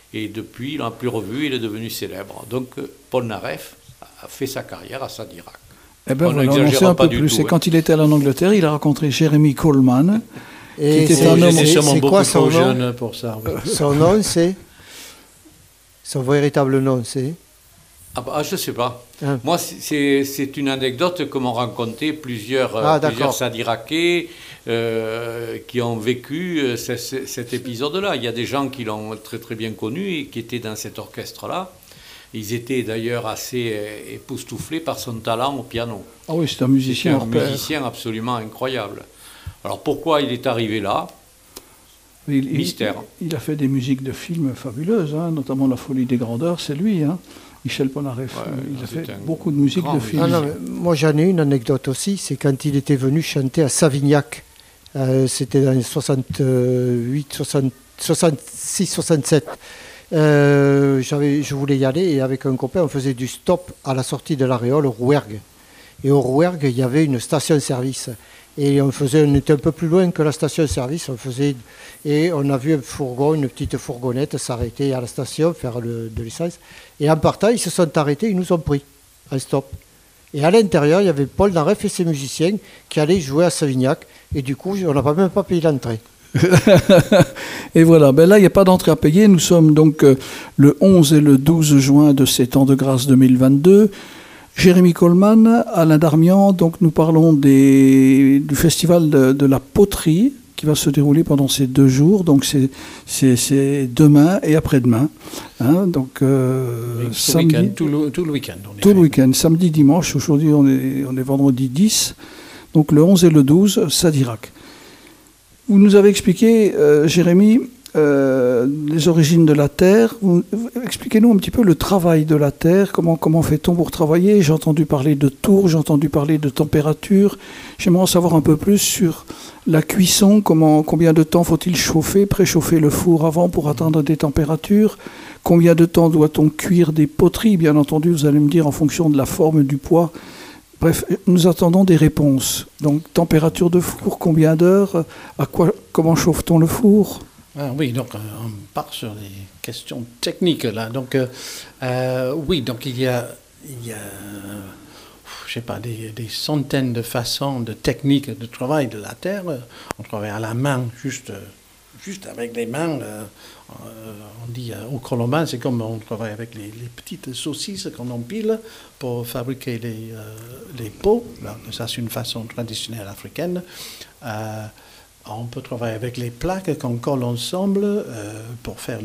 Et depuis, il n'a plus revu, il est devenu célèbre. Donc, Paul Naref a fait sa carrière à Sadirac. Eh bien, voilà, on sait un peu plus. Et quand il était en Angleterre, il a rencontré Jeremy Coleman, qui était un homme... C'est sûrement beaucoup trop nom jeune pour ça. Oui. Son nom, c'est... Son véritable nom, c'est... Je ne sais pas. Moi, c'est une anecdote que m'ont raconté plusieurs Sadirakais qui ont vécu cet épisode-là. Il y a des gens qui l'ont très très bien connu et qui étaient dans cet orchestre-là. Ils étaient d'ailleurs assez époustouflés par son talent au piano. Ah oui, c'est un musicien. C'est un musicien absolument incroyable. Alors pourquoi il est arrivé là ? Mystère. Il a fait des musiques de films fabuleuses, notamment La Folie des Grandeurs, c'est lui, Michel Polnareff. Il a fait beaucoup de musique de films. Moi j'en ai une anecdote aussi, c'est quand il était venu chanter à Savignac, c'était dans les 66-67. Je voulais y aller et avec un copain on faisait du stop à la sortie de l'Aréole au Rouergue. Et au Rouergue il y avait une station-service. Et on était un peu plus loin que la station-service. Et on a vu un fourgon, une petite fourgonnette s'arrêter à la station, faire de l'essence. Et en partant, ils se sont arrêtés, ils nous ont pris un stop. Et à l'intérieur, il y avait Paul Naref et ses musiciens qui allaient jouer à Savignac. Et du coup, on n'a même pas payé l'entrée. Et voilà, là, il n'y a pas d'entrée à payer. Nous sommes donc le 11 et le 12 juin de ces temps de grâce 2022. Jérémy Coleman, Alain Darmian, donc nous parlons du festival de la poterie qui va se dérouler pendant ces 2 jours, donc c'est demain et après-demain. Donc samedi, tout le week-end. Tout le week-end, samedi, dimanche, aujourd'hui on est vendredi 10, donc le 11 et le 12, Sadirac. Vous nous avez expliqué, Jérémy, les origines de la Terre. Expliquez-nous un petit peu le travail de la Terre, comment fait-on pour travailler. J'ai entendu parler de tours, j'ai entendu parler de température. J'aimerais en savoir un peu plus sur la cuisson, combien de temps faut-il préchauffer le four avant pour atteindre des températures, combien de temps doit-on cuire des poteries, bien entendu, vous allez me dire en fonction de la forme, du poids. Bref, nous attendons des réponses. Donc, température de four, combien d'heures, comment chauffe-t-on le four ? Oui, donc on part sur les questions techniques là. Donc oui, donc il y a je sais pas, des centaines de façons, de techniques de travail de la terre. On travaille à la main, juste avec les mains. On dit au Colomban, c'est comme on travaille avec les petites saucisses qu'on empile pour fabriquer les pots. Alors, ça, c'est une façon traditionnelle africaine. On peut travailler avec les plaques qu'on colle ensemble pour faire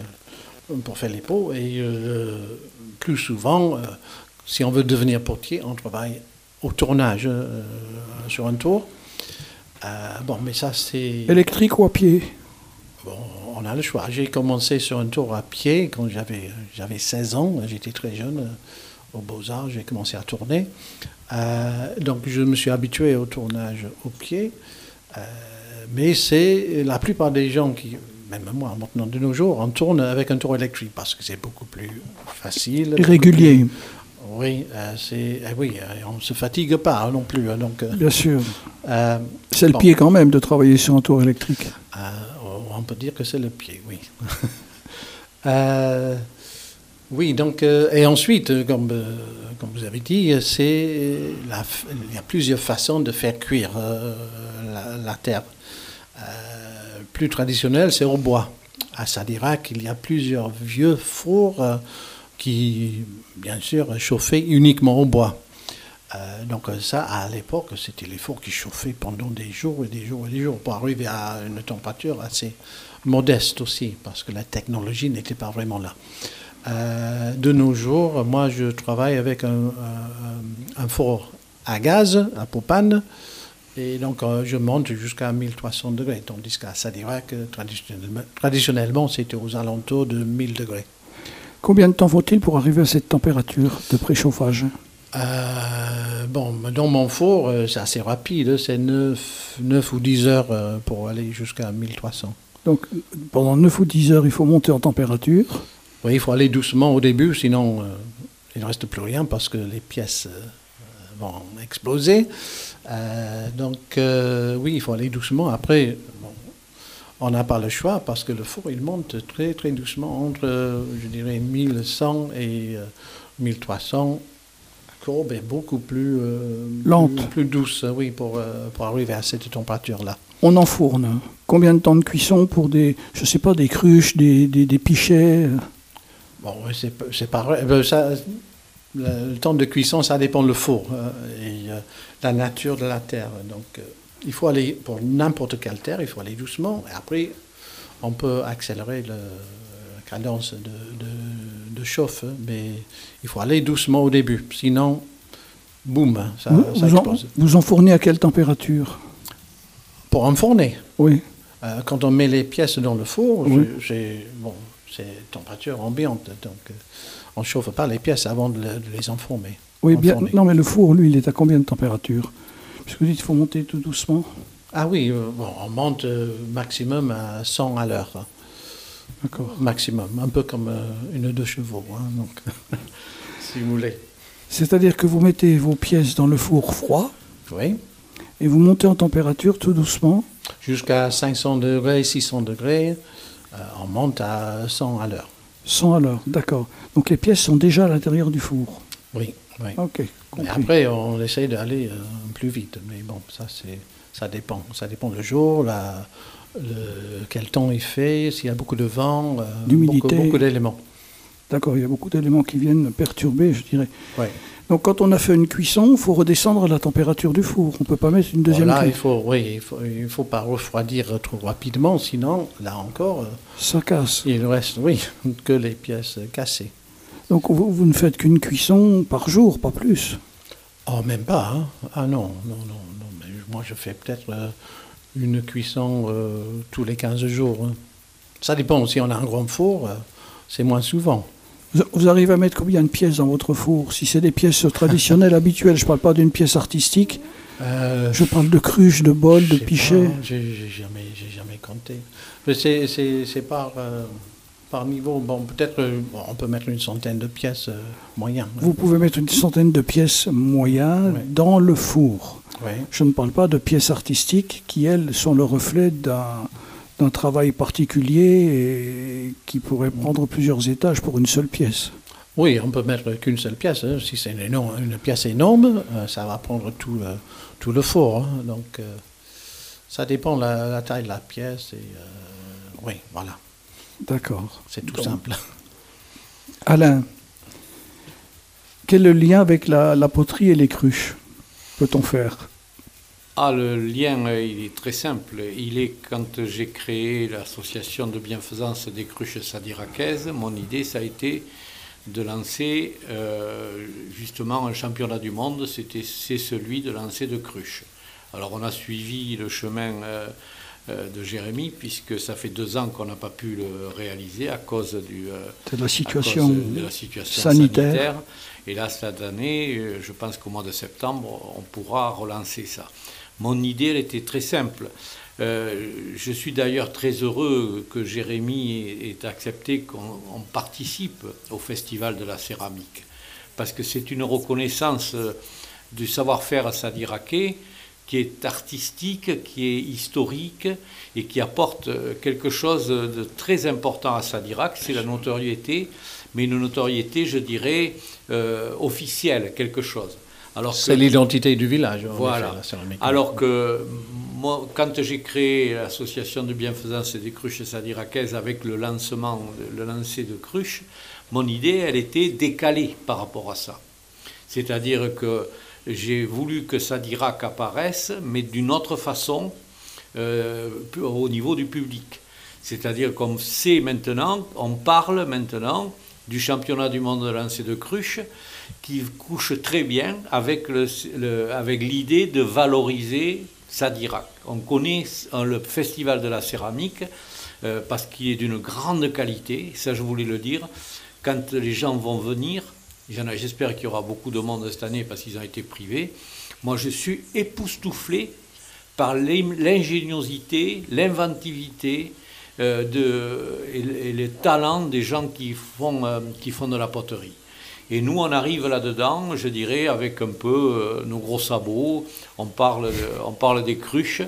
les pots. Et plus souvent, si on veut devenir potier, on travaille au tournage sur un tour. Mais ça, c'est... Électrique ou à pied ? Bon, on a le choix. J'ai commencé sur un tour à pied quand j'avais 16 ans. J'étais très jeune. Aux Beaux-Arts, j'ai commencé à tourner. Donc, je me suis habitué au tournage au pied. Mais c'est la plupart des gens qui, même moi maintenant de nos jours, on tourne avec un tour électrique parce que c'est beaucoup plus facile. Et régulier. Oui, on ne se fatigue pas non plus. Donc, bien sûr. C'est le pied quand même de travailler sur un tour électrique. On peut dire que c'est le pied, oui. Oui, donc, et ensuite, comme vous avez dit, il y a plusieurs façons de faire cuire la terre. Plus traditionnel, c'est au bois. À Sadirac, il y a plusieurs vieux fours qui, bien sûr, chauffaient uniquement au bois. Donc ça, à l'époque, c'était les fours qui chauffaient pendant des jours et des jours et des jours pour arriver à une température assez modeste aussi, parce que la technologie n'était pas vraiment là. De nos jours, moi, je travaille avec un four à gaz, à propane, et donc je monte jusqu'à 1300 degrés, tandis qu'à Sadirac, traditionnellement, c'était aux alentours de 1000 degrés. Combien de temps faut-il pour arriver à cette température de préchauffage ? Dans mon four, c'est assez rapide, c'est 9 ou 10 heures pour aller jusqu'à 1300. Donc pendant 9 ou 10 heures, il faut monter en température ? Oui, il faut aller doucement au début, sinon il ne reste plus rien parce que les pièces vont exploser. Donc oui, il faut aller doucement. Après, On n'a pas le choix parce que le four, il monte très très doucement entre, je dirais, 1100 et 1300. La courbe est beaucoup plus lente, plus douce, oui, pour arriver à cette température-là. On enfourne. Combien de temps de cuisson pour des, je sais pas, des cruches, des pichets? Bon, c'est pareil. Le temps de cuisson, ça dépend du four et la nature de la terre. Donc, il faut aller, pour n'importe quelle terre, il faut aller doucement. Et après, on peut accélérer la cadence de chauffe, mais il faut aller doucement au début. Sinon, boum, ça explose. Vous enfournez à quelle température? Pour enfourner. Oui. Quand on met les pièces dans le four, Oui. c'est température ambiante. Donc, on ne chauffe pas les pièces avant de les enfourner. Oui, bien. Non, mais le four, lui, il est à combien de température? Puisque vous dites qu'il faut monter tout doucement. Ah oui, on monte maximum à 100 à l'heure. D'accord. Maximum, un peu comme une 2 chevaux, donc, si vous voulez. C'est-à-dire que vous mettez vos pièces dans le four froid. Oui. Et vous montez en température tout doucement. Jusqu'à 500 degrés, 600 degrés, on monte à 100 à l'heure. 100 à l'heure, d'accord. Donc les pièces sont déjà à l'intérieur du four. Oui, oui. Ok. Et après, on essaie d'aller plus vite. Mais bon, ça dépend. Ça dépend du jour, quel temps il fait, s'il y a beaucoup de vent, d'humidité. Beaucoup d'éléments. D'accord, il y a beaucoup d'éléments qui viennent perturber, je dirais. Oui. Donc quand on a fait une cuisson, il faut redescendre la température du four. On ne peut pas mettre une deuxième cuisson. Il faut pas refroidir trop rapidement, sinon, là encore, ça casse. Il ne reste, que les pièces cassées. Donc vous ne faites qu'une cuisson par jour, pas plus? Oh, même pas. Hein. Ah non. Mais moi, je fais peut-être une cuisson tous les 15 jours. Hein. Ça dépend. Si on a un grand four, c'est moins souvent. Vous arrivez à mettre combien de pièces dans votre four? Si c'est des pièces traditionnelles, habituelles, je ne parle pas d'une pièce artistique. Je parle de cruches, de bols, de pichets. J'ai jamais compté. Mais c'est par niveau. Bon, peut-être on peut mettre une centaine de pièces moyennes. Vous pouvez mettre une centaine de pièces moyennes dans le four. Oui. Je ne parle pas de pièces artistiques qui, elles, sont le reflet d'un travail particulier et qui pourrait prendre plusieurs étages pour une seule pièce. Oui, on peut mettre qu'une seule pièce. Hein. Si c'est une pièce énorme, ça va prendre tout le four. Hein. Donc, ça dépend de la taille de la pièce. Et, oui, voilà. D'accord. C'est tout simple. Alain, quel est le lien avec la poterie et les cruches? Peut-on faire? Le lien, il est très simple. Il est quand j'ai créé l'association de bienfaisance des cruches sadiracaises, mon idée, ça a été de lancer justement un championnat du monde, c'est celui de lancer de cruches. Alors on a suivi le chemin de Jérémy, puisque ça fait 2 ans qu'on n'a pas pu le réaliser à cause de la situation sanitaire. Et là, cette année, je pense qu'au mois de septembre, on pourra relancer ça. Mon idée, elle était très simple. Je suis d'ailleurs très heureux que Jérémy ait accepté qu'on participe au Festival de la céramique, parce que c'est une reconnaissance du savoir-faire sadiraquais qui est artistique, qui est historique et qui apporte quelque chose de très important à Sadirac, c'est la notoriété, mais une notoriété, je dirais, officielle, quelque chose. C'est l'identité du village. Voilà. Alors que moi, quand j'ai créé l'association de bienfaisance des cruches sadiracaises avec le lancer de cruches, mon idée, elle était décalée par rapport à ça. C'est-à-dire que j'ai voulu que Sadirac apparaisse, mais d'une autre façon au niveau du public. C'est-à-dire qu'on sait maintenant, on parle maintenant du championnat du monde de lancer de cruches, qui couche très bien avec l'idée de valoriser Sadirac. On connaît le festival de la céramique parce qu'il est d'une grande qualité, ça je voulais le dire. Quand les gens vont venir, j'espère qu'il y aura beaucoup de monde cette année parce qu'ils ont été privés, moi je suis époustouflé par l'ingéniosité, l'inventivité et les talents des gens qui font de la poterie. Et nous, on arrive là-dedans, je dirais, avec un peu nos gros sabots. On parle des cruches,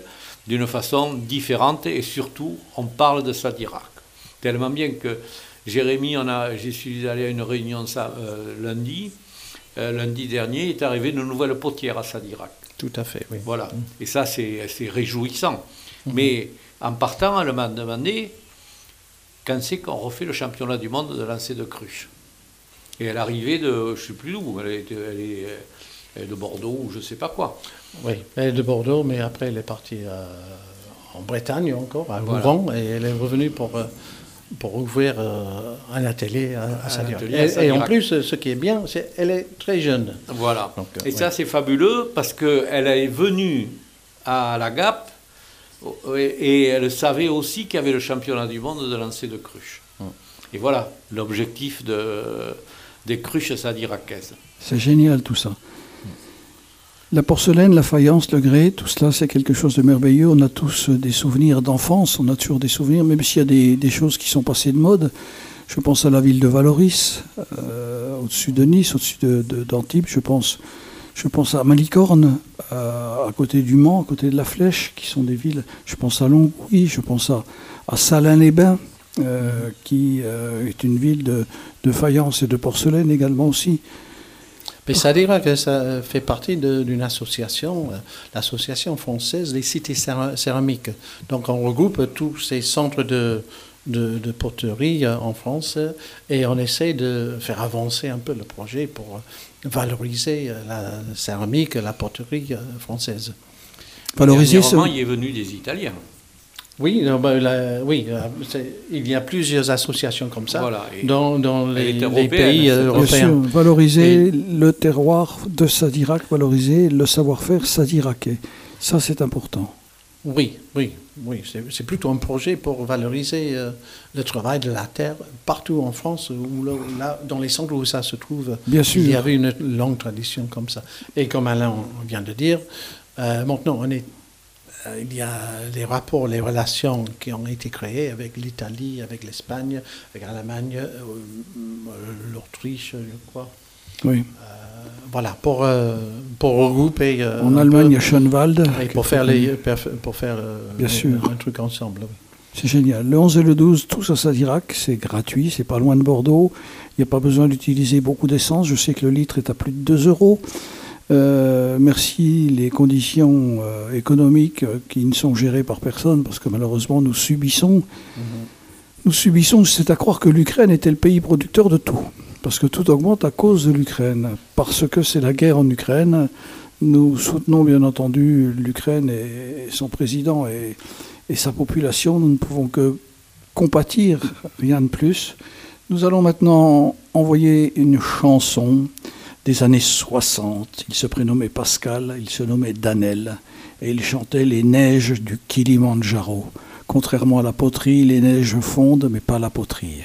d'une façon différente et surtout, on parle de Sadirac. Tellement bien que Jérémy, je suis allé à une réunion lundi. Lundi dernier est arrivé une nouvelle potière à Sadirac. Tout à fait, oui. Voilà. Et ça, c'est réjouissant. Mais en partant, elle m'a demandé quand c'est qu'on refait le championnat du monde de lancer de cruche. Et elle arrivait de, je ne sais plus d'où, elle est de Bordeaux ou je ne sais pas quoi. Oui, elle est de Bordeaux, mais après elle est partie en Bretagne encore, à Rouen, et elle est revenue pour ouvrir un atelier à Sadirac. Et en plus, ce qui est bien, c'est qu'elle est très jeune. Voilà. Donc, et ça, c'est fabuleux parce qu'elle est venue à la Gap et elle savait aussi qu'il y avait le championnat du monde de lancer de cruche. Et voilà l'objectif des cruches sadiracaises. C'est génial tout ça. La porcelaine, la faïence, le grès, tout cela c'est quelque chose de merveilleux. On a tous des souvenirs d'enfance, on a toujours des souvenirs, même s'il y a des choses qui sont passées de mode. Je pense à la ville de Valoris, au-dessus de Nice, au-dessus d'Antibes. Je pense à Malicorne, à côté du Mans, à côté de la Flèche, qui sont des villes. Je pense à Longwy, je pense à Salins-les-Bains, qui est une ville de faïence et de porcelaine également aussi. Mais Sadirac, ça fait partie d'une association, l'association française des cités céramiques. Donc on regroupe tous ces centres de poterie en France et on essaie de faire avancer un peu le projet pour valoriser la céramique, la poterie française. Valoriser il est venu des Italiens. Oui, il y a plusieurs associations comme ça dans les pays européens. Bien sûr, valoriser le terroir de Sadirac, valoriser le savoir-faire sadiracais. Ça, c'est important. Oui, c'est plutôt un projet pour valoriser le travail de la terre partout en France, dans les centres où ça se trouve. Bien sûr. Il y avait une longue tradition comme ça. Et comme Alain vient de dire, maintenant il y a les rapports, les relations qui ont été créées avec l'Italie, avec l'Espagne, avec l'Allemagne, l'Autriche, je crois. Oui. Voilà, pour regrouper. En Allemagne, il y a Schönwald. Et pour faire bien sûr. Un truc ensemble. Oui. C'est génial. Le 11 et le 12, tous à Sadirac, c'est gratuit, c'est pas loin de Bordeaux. Il n'y a pas besoin d'utiliser beaucoup d'essence. Je sais que le litre est à plus de 2 €. Merci les conditions économiques qui ne sont gérées par personne, parce que malheureusement nous subissons, c'est à croire que l'Ukraine était le pays producteur de tout, parce que tout augmente à cause de l'Ukraine, parce que c'est la guerre en Ukraine. Nous soutenons bien entendu l'Ukraine et son président et sa population. Nous ne pouvons que compatir, rien de plus. Nous allons maintenant envoyer une chanson des années 60. Il se prénommait Pascal, il se nommait Danel, et il chantait les neiges du Kilimandjaro. Contrairement à la poterie, les neiges fondent, mais pas la poterie.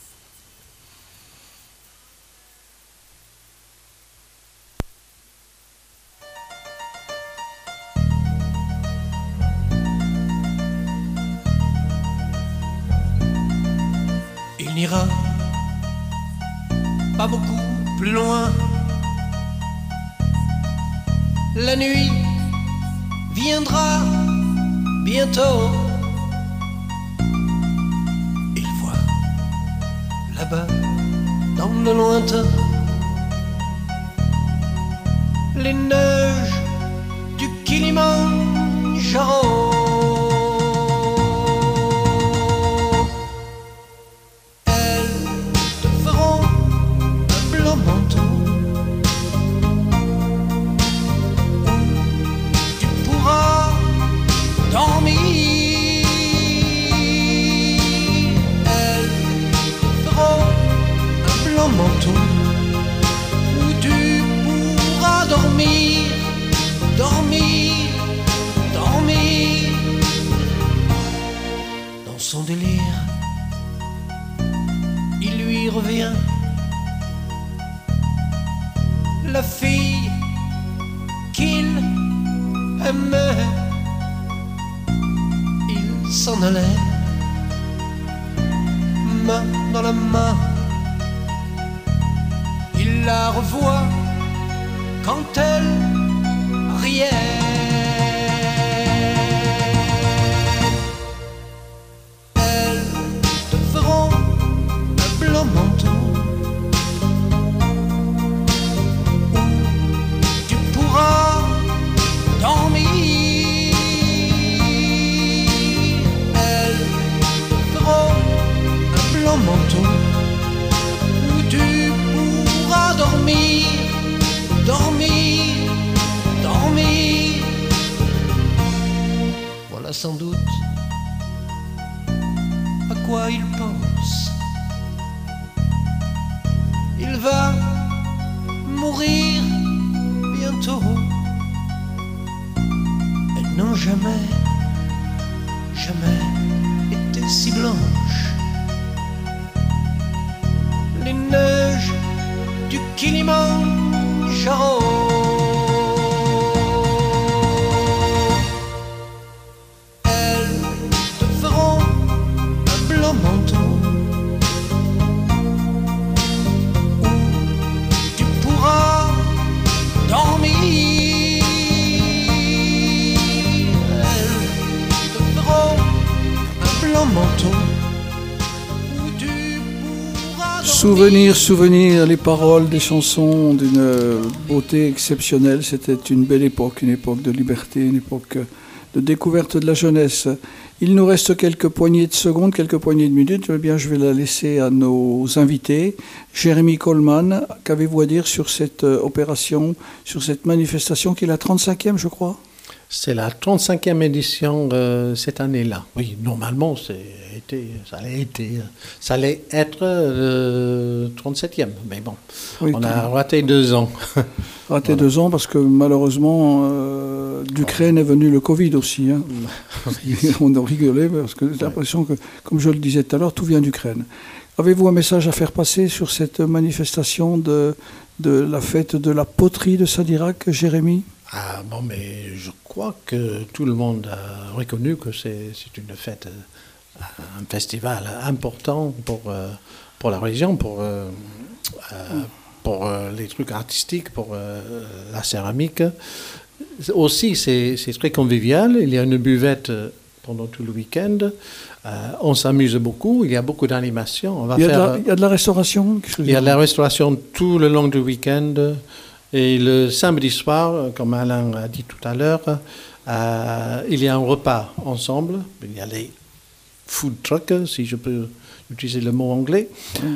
Il n'ira pas beaucoup plus loin. La nuit viendra bientôt. Il voit là-bas, dans le lointain, les neiges du Kilimandjaro. Son délire, il lui revient la fille qu'il aimait. Il s'en allait, main dans la main. Il la revoit quand elle riait. sans doute à quoi il pense. Il va mourir bientôt. Elles n'ont jamais été si blanches. Les neiges du Kilimandjaro. Elles te feront un blanc manteau où tu pourras dormir. Elles te feront un blanc manteau. Souvenir, les paroles des chansons d'une beauté exceptionnelle. C'était une belle époque, une époque de liberté, une époque de découverte de la jeunesse. Il nous reste quelques poignées de secondes, quelques poignées de minutes. Eh bien, je vais la laisser à nos invités. Jérémy Coleman, qu'avez-vous à dire sur cette opération, sur cette manifestation qui est la 35e, je crois ? C'est la 35e édition cette année-là. Oui, normalement, ça allait être 37e. Mais bon, oui, on a raté 2 ans. Raté 2 ans parce que malheureusement, d'Ukraine est venu le Covid aussi. Hein. On a rigolé parce que j'ai l'impression que, comme je le disais tout à l'heure, tout vient d'Ukraine. Avez-vous un message à faire passer sur cette manifestation de la fête de la poterie de Sadirac, Jérémy ? Ah bon, mais je crois que tout le monde a reconnu que c'est une fête, un festival important pour la région, pour les trucs artistiques, pour la céramique. Aussi, c'est très convivial. Il y a une buvette pendant tout le week-end. On s'amuse beaucoup. Il y a beaucoup d'animations. Il y a de la restauration. Il y a de la restauration tout le long du week-end. Et le samedi soir, comme Alain a dit tout à l'heure, il y a un repas ensemble. Il y a les food trucks, si je peux utiliser le mot anglais.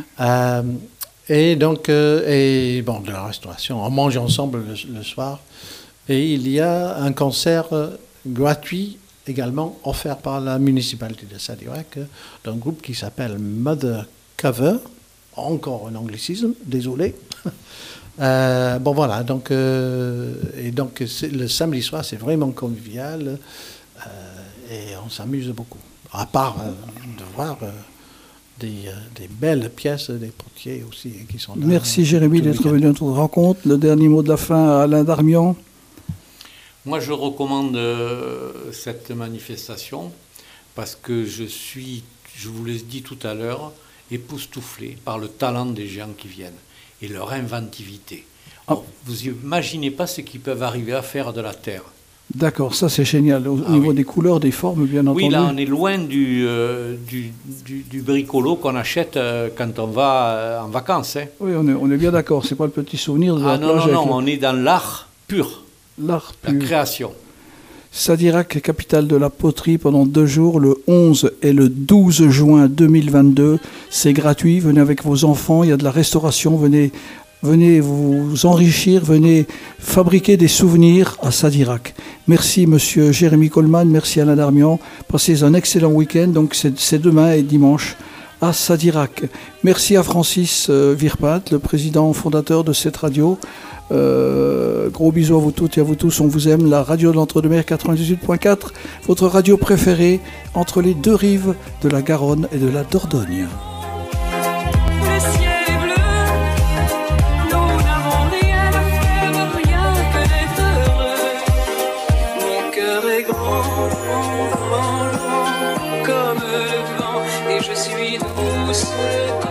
Et donc, de la restauration. On mange ensemble le soir. Et il y a un concert gratuit également offert par la municipalité de Sadirac d'un groupe qui s'appelle Mother Cover. Encore un anglicisme, désolé. Voilà, donc le samedi soir, c'est vraiment convivial et on s'amuse beaucoup. À part de voir des belles pièces, des potiers aussi qui sont là. Merci Jérémy d'être venu à notre rencontre. Le dernier mot de la fin à Alain Darmian. Moi, je recommande cette manifestation parce que je vous l'ai dit tout à l'heure, époustouflé par le talent des gens qui viennent et leur inventivité. Alors, vous imaginez pas ce qu'ils peuvent arriver à faire de la terre. D'accord, ça c'est génial. Au niveau des couleurs, des formes, bien entendu. Oui, là on est loin du bricolo qu'on achète quand on va en vacances. Hein. Oui, on est bien d'accord. C'est pas le petit souvenir de la plage. Non, on est dans l'art pur. L'art pur. La création. Sadirac, capitale de la poterie, pendant 2 jours, le 11 et le 12 juin 2022. C'est gratuit, venez avec vos enfants, il y a de la restauration, venez vous enrichir, venez fabriquer des souvenirs à Sadirac. Merci monsieur Jérémy Coleman, merci Alain Darmian. Passez un excellent week-end, donc c'est demain et dimanche à Sadirac. Merci à Francis Virpat, le président fondateur de cette radio. Gros bisous à vous toutes et à vous tous, on vous aime. La radio de l'Entre-deux-Mers 98.4, votre radio préférée entre les 2 rives de la Garonne et de la Dordogne. Le ciel est bleu, nous n'avons rien à faire, rien que d'être heureux. Mon cœur est grand, grand, grand, comme le vent, et je suis douce.